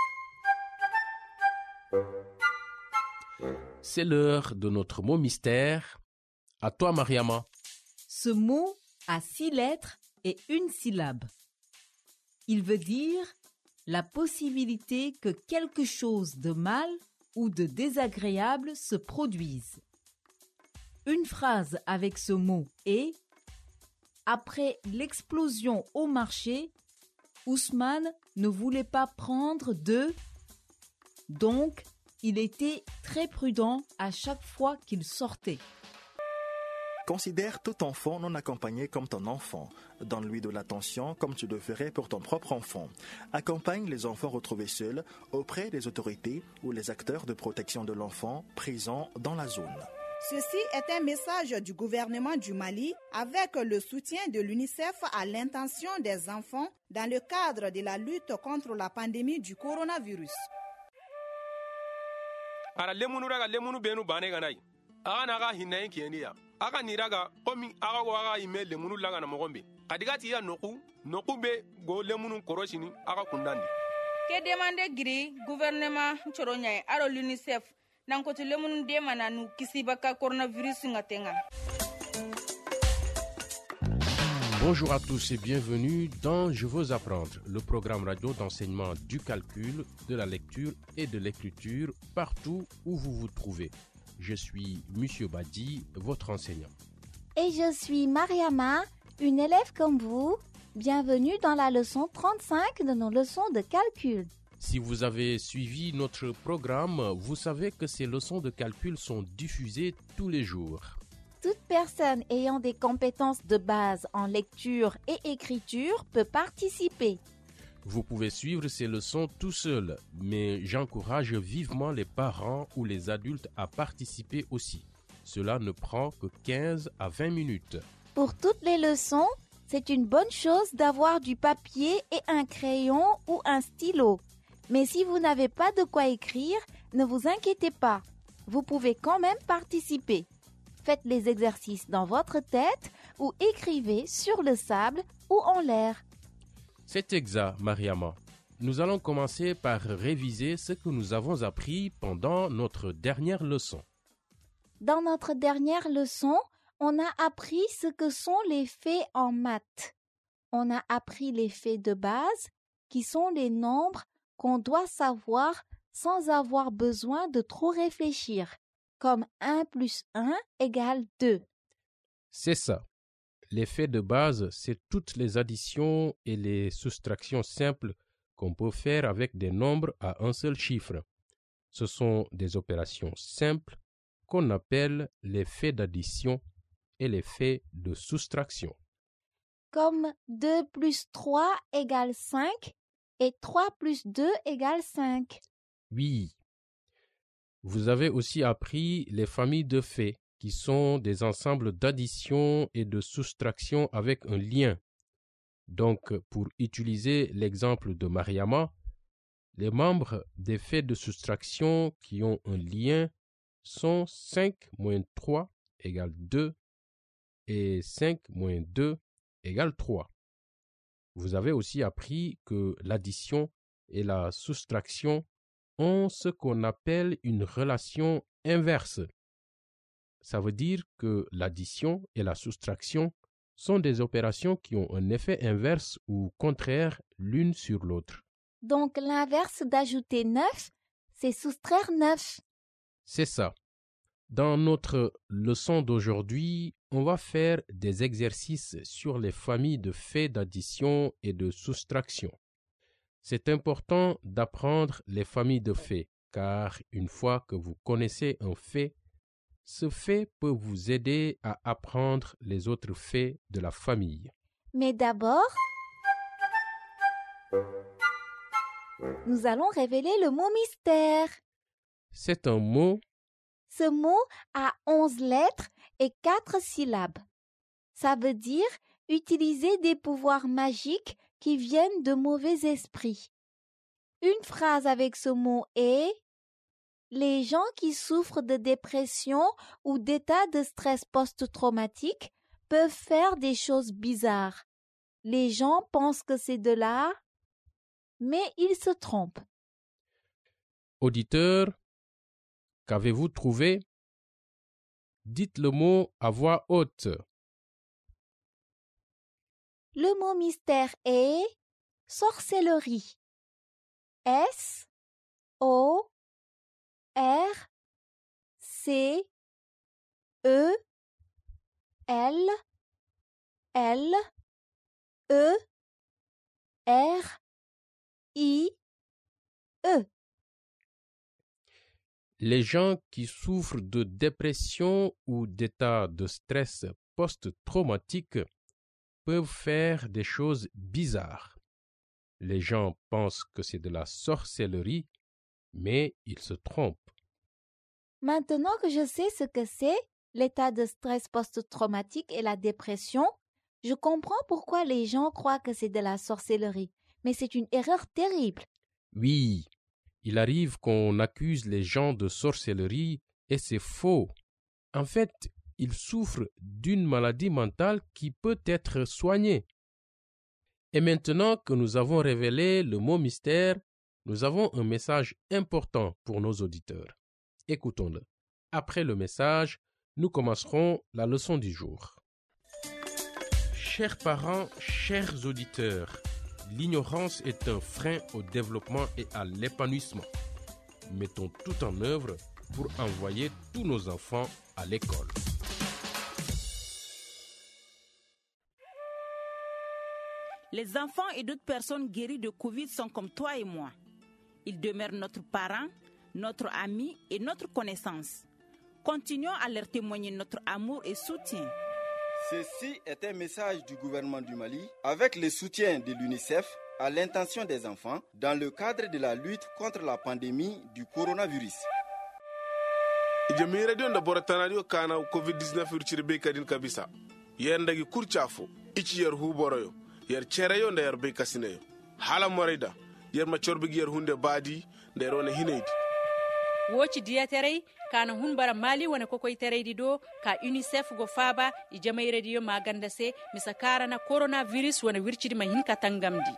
c'est l'heure de notre mot mystère. À toi, Mariama. Ce mot a 6 lettres et 1 syllabe. Il veut dire la possibilité que quelque chose de mal ou de désagréable se produise. Une phrase avec ce mot est « Après l'explosion au marché, Ousmane ne voulait pas prendre de... Donc, il était très prudent à chaque fois qu'il sortait. » Considère tout enfant non accompagné comme ton enfant. Donne-lui de l'attention comme tu le ferais pour ton propre enfant. Accompagne les enfants retrouvés seuls auprès des autorités ou les acteurs de protection de l'enfant présents dans la zone. Ceci est un message du gouvernement du Mali avec le soutien de l'UNICEF à l'intention des enfants dans le cadre de la lutte contre la pandémie du coronavirus. Ara lemunu raga lemunu benu bane ganai. Aga naga hinai kienia. Aga niraga komi aga waga ime lemunu laga na mogombe. Kadigati ya noku be go lemunu koroshini aga kundandi. Ke demande giri gouvernement choronya aro l'UNICEF. Bonjour à tous et bienvenue dans Je veux apprendre, le programme radio d'enseignement du calcul, de la lecture et de l'écriture partout où vous vous trouvez. Je suis Monsieur Badi, votre enseignant. Et je suis Mariama, une élève comme vous. Bienvenue dans la leçon 35 de nos leçons de calcul. Si vous avez suivi notre programme, vous savez que ces leçons de calcul sont diffusées tous les jours. Toute personne ayant des compétences de base en lecture et écriture peut participer. Vous pouvez suivre ces leçons tout seul, mais j'encourage vivement les parents ou les adultes à participer aussi. Cela ne prend que 15 à 20 minutes. Pour toutes les leçons, c'est une bonne chose d'avoir du papier et un crayon ou un stylo. Mais si vous n'avez pas de quoi écrire, ne vous inquiétez pas. Vous pouvez quand même participer. Faites les exercices dans votre tête ou écrivez sur le sable ou en l'air. C'est exact, Mariama. Nous allons commencer par réviser ce que nous avons appris pendant notre dernière leçon. Dans notre dernière leçon, on a appris ce que sont les faits en maths. On a appris les faits de base, qui sont les nombres qu'on doit savoir sans avoir besoin de trop réfléchir, comme 1 plus 1 égale 2. C'est ça. Les faits de base, c'est toutes les additions et les soustractions simples qu'on peut faire avec des nombres à un seul chiffre. Ce sont des opérations simples qu'on appelle les faits d'addition et les faits de soustraction. Comme 2 plus 3 égale 5 et 3 plus 2 égale 5. Oui. Vous avez aussi appris les familles de faits, qui sont des ensembles d'addition et de soustraction avec un lien. Donc, pour utiliser l'exemple de Mariama, les membres des faits de soustraction qui ont un lien sont 5 moins 3 égale 2 et 5 moins 2 égale 3. Vous avez aussi appris que l'addition et la soustraction ont ce qu'on appelle une relation inverse. Ça veut dire que l'addition et la soustraction sont des opérations qui ont un effet inverse ou contraire l'une sur l'autre. Donc l'inverse d'ajouter 9, c'est soustraire 9. C'est ça. Dans notre leçon d'aujourd'hui, on va faire des exercices sur les familles de faits d'addition et de soustraction. C'est important d'apprendre les familles de faits, car une fois que vous connaissez un fait, ce fait peut vous aider à apprendre les autres faits de la famille. Mais d'abord, nous allons révéler le mot mystère. C'est un mot. Ce mot a 11 lettres et 4 syllabes. Ça veut dire utiliser des pouvoirs magiques qui viennent de mauvais esprits. Une phrase avec ce mot est: les gens qui souffrent de dépression ou d'état de stress post-traumatique peuvent faire des choses bizarres. Les gens pensent que c'est de l'art, mais ils se trompent. Auditeurs, qu'avez-vous trouvé? Dites le mot à voix haute. Le mot mystère est sorcellerie. S-O-R-C-E-L-L-E-R-I-E. Les gens qui souffrent de dépression ou d'état de stress post-traumatique peuvent faire des choses bizarres. Les gens pensent que c'est de la sorcellerie, mais ils se trompent. Maintenant que je sais ce que c'est, l'état de stress post-traumatique et la dépression, je comprends pourquoi les gens croient que c'est de la sorcellerie. Mais c'est une erreur terrible. Oui, il arrive qu'on accuse les gens de sorcellerie et c'est faux. En fait, ils souffrent d'une maladie mentale qui peut être soignée. Et maintenant que nous avons révélé le mot mystère, nous avons un message important pour nos auditeurs. Écoutons-le. Après le message, nous commencerons la leçon du jour. Chers parents, chers auditeurs, l'ignorance est un frein au développement et à l'épanouissement. Mettons tout en œuvre pour envoyer tous nos enfants à l'école. Les enfants et d'autres personnes guéries de Covid sont comme toi et moi. Ils demeurent notre parent, notre ami et notre connaissance. Continuons à leur témoigner notre amour et soutien. Ceci est un message du gouvernement du Mali avec le soutien de l'UNICEF à l'intention des enfants dans le cadre de la lutte contre la pandémie du coronavirus. Jami radio da boratanario kana COVID-19 urchirbe kadin kabisa. Yendagi kurchafo, ichi yer huboroyo, yer chereyo nda yer be kasineyo. Hala morida, yer machorbigi yer hunde badi, nda yer wane hineidi. woci diya terey kana hun bara mali wona kokoy tereydi do ka UNICEF go faba i jamay radio maganda se misa karana coronavirus wona wircidi ma hin katangamdi.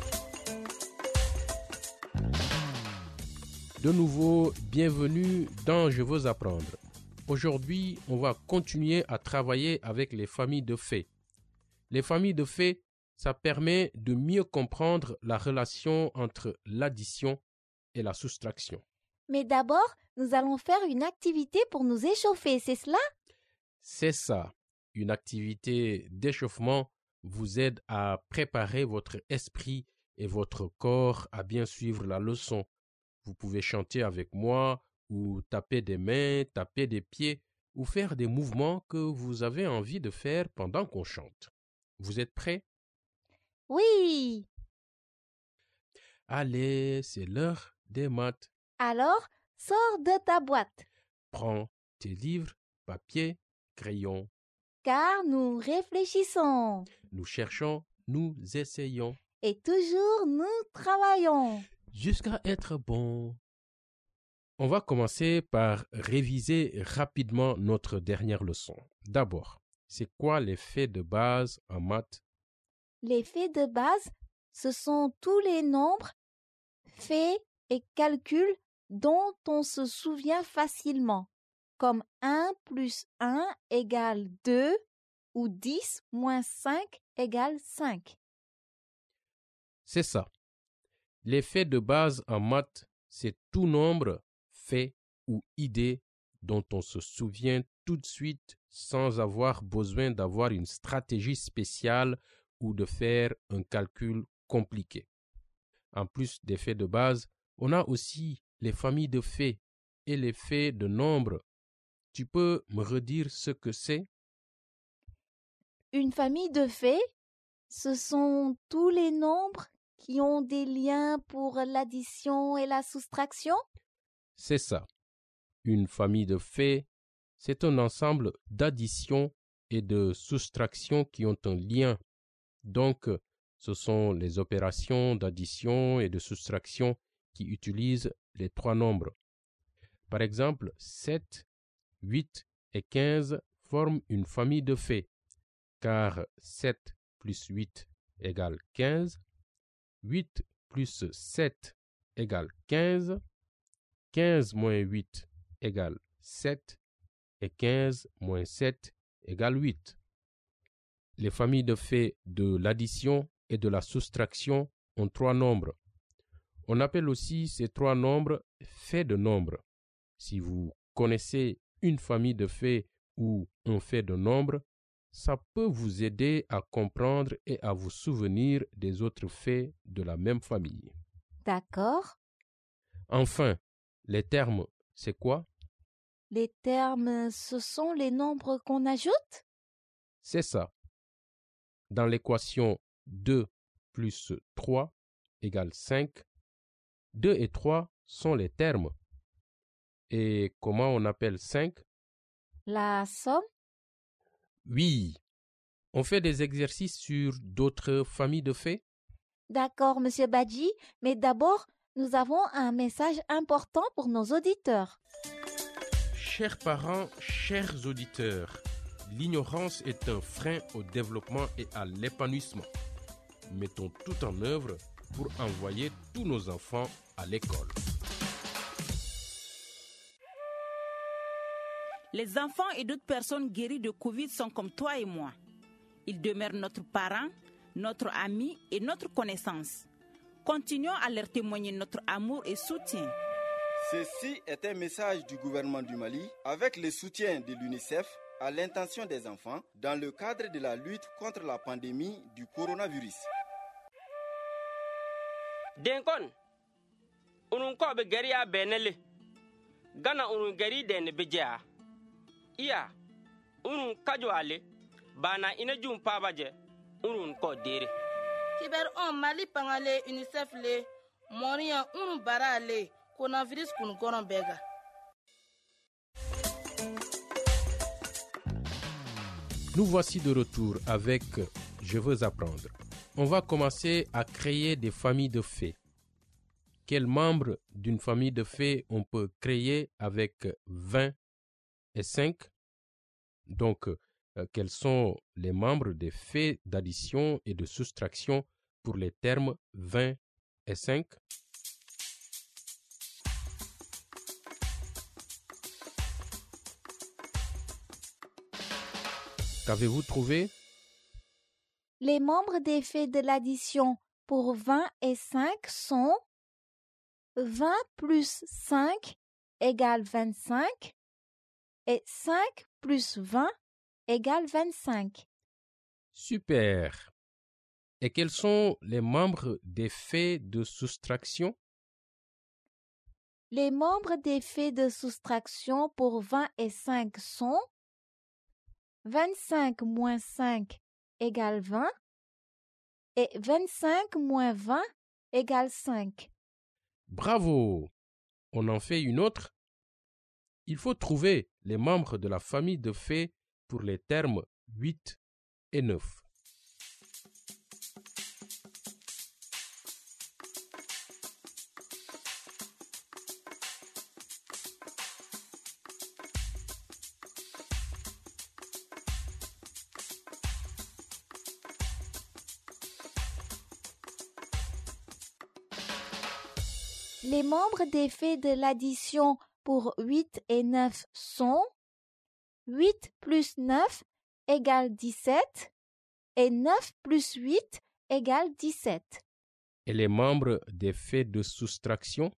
De nouveau, bienvenue dans Je veux apprendre. Aujourd'hui, on va continuer à travailler avec les familles de faits. Les familles de faits, ça permet de mieux comprendre la relation entre l'addition et la soustraction. Mais d'abord, nous allons faire une activité pour nous échauffer, c'est cela? C'est ça. Une activité d'échauffement vous aide à préparer votre esprit et votre corps à bien suivre la leçon. Vous pouvez chanter avec moi ou taper des mains, taper des pieds ou faire des mouvements que vous avez envie de faire pendant qu'on chante. Vous êtes prêts? Oui! Allez, c'est l'heure des maths. Alors, sors de ta boîte. Prends tes livres, papier, crayon. Car nous réfléchissons. Nous cherchons, nous essayons. Et toujours nous travaillons. Jusqu'à être bon. On va commencer par réviser rapidement notre dernière leçon. D'abord, c'est quoi les faits de base en maths? Les faits de base, ce sont tous les nombres, faits et calculs dont on se souvient facilement, comme 1 plus 1 égale 2 ou 10 moins 5 égale 5. C'est ça. Les faits de base en maths, c'est tout nombre, fait ou idée dont on se souvient tout de suite sans avoir besoin d'avoir une stratégie spéciale ou de faire un calcul compliqué. En plus des faits de base, on a aussi les familles de faits et les faits de nombres. Tu peux me redire ce que c'est? Une famille de faits, ce sont tous les nombres qui ont des liens pour l'addition et la soustraction? C'est ça. Une famille de faits, c'est un ensemble d'additions et de soustractions qui ont un lien. Donc, ce sont les opérations d'addition et de soustraction qui utilisent les trois nombres. Par exemple, 7, 8 et 15 forment une famille de faits, car 7 plus 8 égale 15, 8 plus 7 égale 15, 15 moins 8 égale 7 et 15 moins 7 égale 8. Les familles de faits de l'addition et de la soustraction ont trois nombres. On appelle aussi ces trois nombres faits de nombres. Si vous connaissez une famille de faits ou un fait de nombre, ça peut vous aider à comprendre et à vous souvenir des autres faits de la même famille. D'accord. Enfin, les termes, c'est quoi? Les termes, ce sont les nombres qu'on ajoute? C'est ça. Dans l'équation 2 plus 3 égale 5, 2 et 3 sont les termes. Et comment on appelle 5? La somme? Oui. On fait des exercices sur d'autres familles de faits? D'accord, Monsieur Badji, mais d'abord, nous avons un message important pour nos auditeurs. Chers parents, chers auditeurs, l'ignorance est un frein au développement et à l'épanouissement. Mettons tout en œuvre pour envoyer tous nos enfants à l'école. Les enfants et d'autres personnes guéries de Covid sont comme toi et moi. Ils demeurent notre parent, notre ami et notre connaissance. Continuons à leur témoigner notre amour et soutien. Ceci est un message du gouvernement du Mali avec le soutien de l'UNICEF à l'intention des enfants dans le cadre de la lutte contre la pandémie du coronavirus. Denkon, unun ko be gari a benele. Gana unun gari den beja. Iya, unun kajo ale, bana ina jum pabaje, unun ko dere. kiber on mali pangale unicef le moria unu bara le coronavirus kun goron bega. Nous voici de retour avec Je veux apprendre. On va commencer à créer des familles de fées. Quels membres d'une famille de fées on peut créer avec 20 et 5? Donc, quels sont les membres des fées d'addition et de soustraction pour les termes 20 et 5? Qu'avez-vous trouvé? Les membres des faits de l'addition pour 20 et 5 sont 20 plus 5 égale 25 et 5 plus 20 égale 25. Super. Et quels sont les membres des faits de soustraction? Les membres des faits de soustraction pour 20 et 5 sont 25 moins 5 égale 20 et 25 moins 20 égale 5. Bravo! On en fait une autre? Il faut trouver les membres de la famille de faits pour les termes 8 et 9. Les membres des faits de l'addition pour 8 et 9 sont 8 plus 9 égale 17 et 9 plus 8 égale 17. Et les membres des faits de soustraction?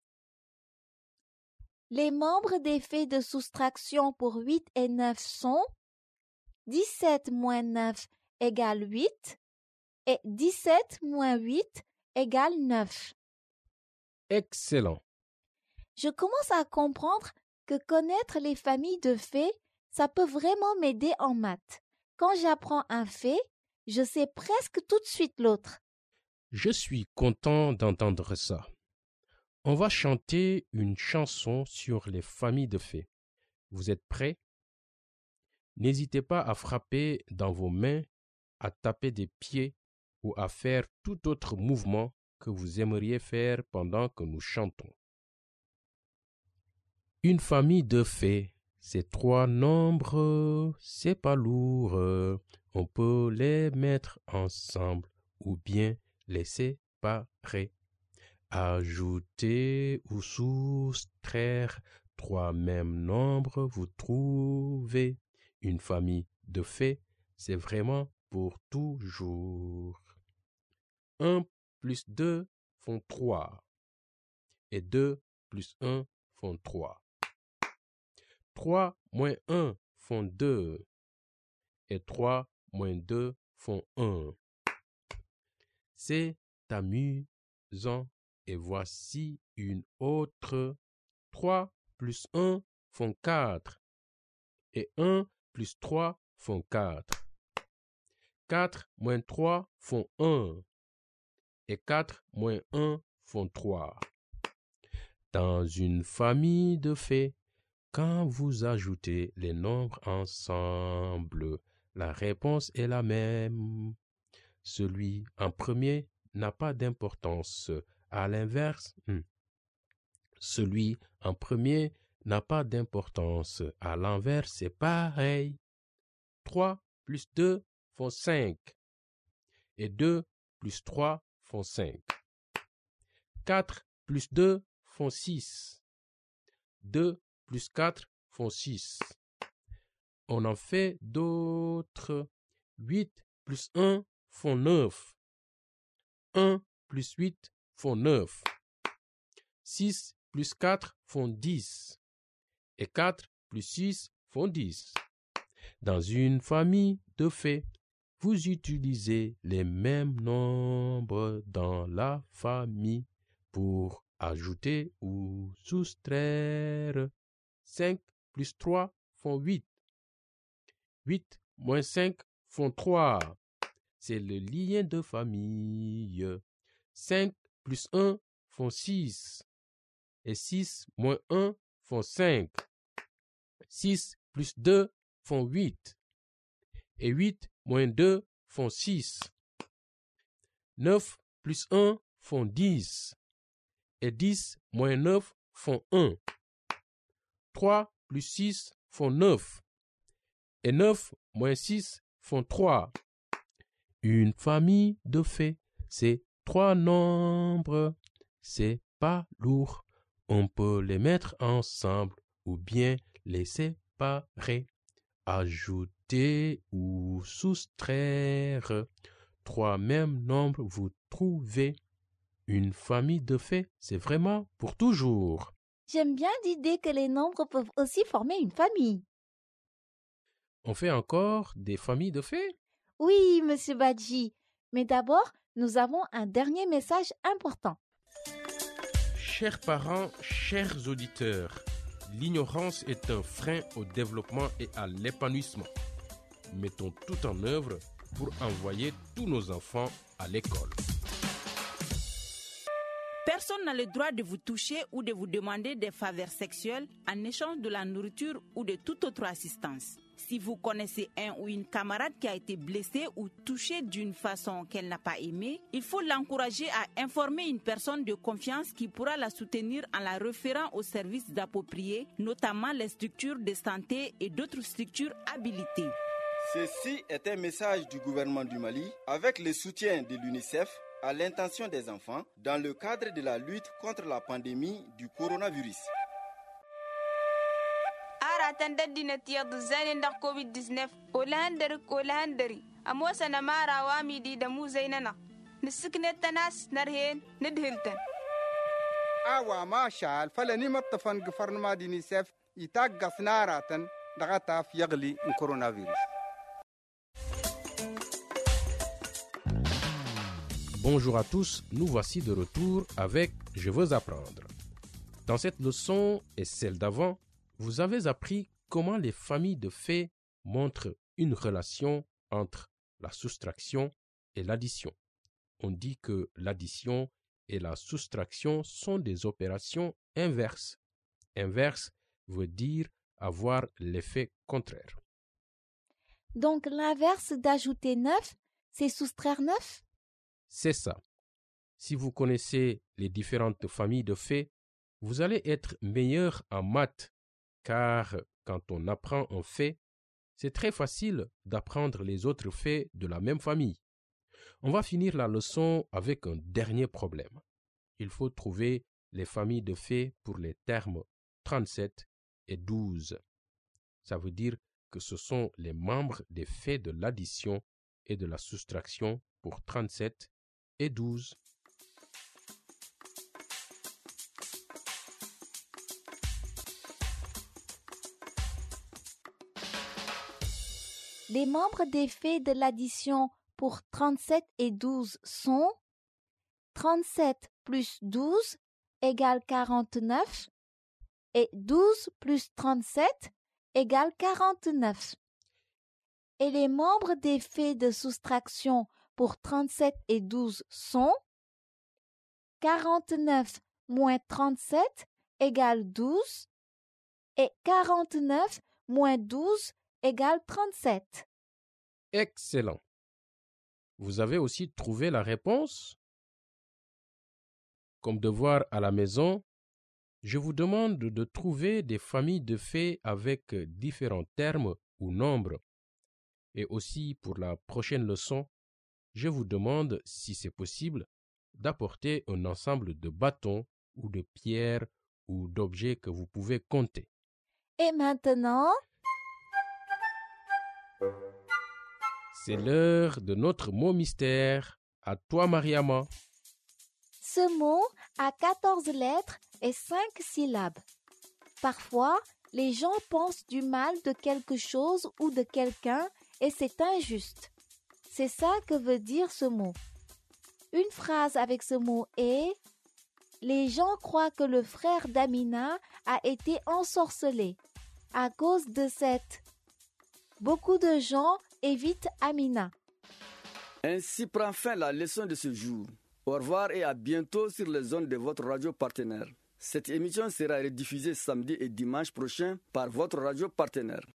Les membres des faits de soustraction pour 8 et 9 sont 17 moins 9 égale 8 et 17 moins 8 égale 9. Excellent. Je commence à comprendre que connaître les familles de faits, ça peut vraiment m'aider en maths. Quand j'apprends un fait, je sais presque tout de suite l'autre. Je suis content d'entendre ça. On va chanter une chanson sur les familles de faits. Vous êtes prêts? N'hésitez pas à frapper dans vos mains, à taper des pieds ou à faire tout autre mouvement que vous aimeriez faire pendant que nous chantons. Une famille de faits, c'est 3 nombres, c'est pas lourd. On peut les mettre ensemble ou bien les séparer. Ajouter ou soustraire 3 mêmes nombres, vous trouvez. Une famille de faits, c'est vraiment pour toujours. 1 plus 2 font 3 et 2 plus 1 font 3. 3 moins 1 font 2 et 3 moins 2 font 1. C'est amusant et voici une autre. 3 plus 1 font 4 et 1 plus 3 font 4. 4 moins 3 font 1 et 4 moins 1 font 3. Dans une famille de faits, quand vous ajoutez les nombres ensemble, la réponse est la même. Celui en premier n'a pas d'importance. À l'inverse, celui en premier n'a pas d'importance. À l'envers, c'est pareil. 3 plus 2 font 5 et 2 plus 3 font 5. 4 plus 2 font 6. 2 plus 4 font 6. On en fait d'autres. 8 plus 1 font 9. 1 plus 8 font 9. 6 plus 4 font 10. Et 4 plus 6 font 10. Dans une famille de faits, vous utilisez les mêmes nombres dans la famille pour ajouter ou soustraire. 5 plus 3 font 8. 8 moins 5 font 3. c'est le lien de famille. 5 plus 1 font 6. Et 6 moins 1 font 5. 6 plus 2 font 8. Et 8 moins 2 font 6. 9 plus 1 font 10. Et 10 moins 9 font 1. 3 plus 6 font 9. Et 9 moins 6 font 3. Une famille de faits, c'est 3 nombres. C'est pas lourd. On peut les mettre ensemble ou bien les séparer. Ajouter ou soustraire. 3 mêmes nombres, vous trouvez. Une famille de faits, c'est vraiment pour toujours. J'aime bien l'idée que les nombres peuvent aussi former une famille. On fait encore des familles de faits? Oui, Monsieur Badji. Mais d'abord, nous avons un dernier message important. Chers parents, chers auditeurs, l'ignorance est un frein au développement et à l'épanouissement. Mettons tout en œuvre pour envoyer tous nos enfants à l'école. Personne n'a le droit de vous toucher ou de vous demander des faveurs sexuelles en échange de la nourriture ou de toute autre assistance. Si vous connaissez un ou une camarade qui a été blessée ou touchée d'une façon qu'elle n'a pas aimée, il faut l'encourager à informer une personne de confiance qui pourra la soutenir en la référant aux services appropriés, notamment les structures de santé et d'autres structures habilitées. Ceci est un message du gouvernement du Mali avec le soutien de l'UNICEF à l'intention des enfants dans le cadre de la lutte contre la pandémie du coronavirus. Aratan daddina tiyadu zane ndak COVID-19 olahandari amosa na mara wami di da mu zainana nisikne tanas narhen nidhiltan awa ma shal falani mattafan gfarnma di UNICEF itaggas naratan dagata fi yagli coronavirus. Bonjour à tous, nous voici de retour avec Je veux apprendre. Dans cette leçon et celle d'avant, vous avez appris comment les familles de faits montrent une relation entre la soustraction et l'addition. On dit que l'addition et la soustraction sont des opérations inverses. Inverse veut dire avoir l'effet contraire. Donc l'inverse d'ajouter 9, c'est soustraire 9 ? C'est ça. Si vous connaissez les différentes familles de faits, vous allez être meilleur en maths, car quand on apprend un fait, c'est très facile d'apprendre les autres faits de la même famille. On va finir la leçon avec un dernier problème. Il faut trouver les familles de faits pour les termes 37 et 12. Ça veut dire que ce sont les membres des faits de l'addition et de la soustraction pour 37 et 12. Les membres des faits de l'addition pour 37 et 12 sont 37 plus 12 égale 49 et 12 plus 37 égale 49. Et les membres des faits de soustraction pour 37 et 12 sont 49 moins 37 égale 12 et 49 moins 12 égale 37. Excellent. Vous avez aussi trouvé la réponse? Comme devoir à la maison, je vous demande de trouver des familles de faits avec différents termes ou nombres. Et aussi pour la prochaine leçon, je vous demande, si c'est possible, d'apporter un ensemble de bâtons ou de pierres ou d'objets que vous pouvez compter. Et maintenant, c'est l'heure de notre mot mystère. À toi, Mariama. Ce mot a 14 lettres et 5 syllabes. Parfois, les gens pensent du mal de quelque chose ou de quelqu'un et c'est injuste. C'est ça que veut dire ce mot. Une phrase avec ce mot est « Les gens croient que le frère d'Amina a été ensorcelé. À cause de cette... Beaucoup de gens évitent Amina. » Ainsi prend fin la leçon de ce jour. Au revoir et à bientôt sur les ondes de votre radio partenaire. Cette émission sera rediffusée samedi et dimanche prochain par votre radio partenaire.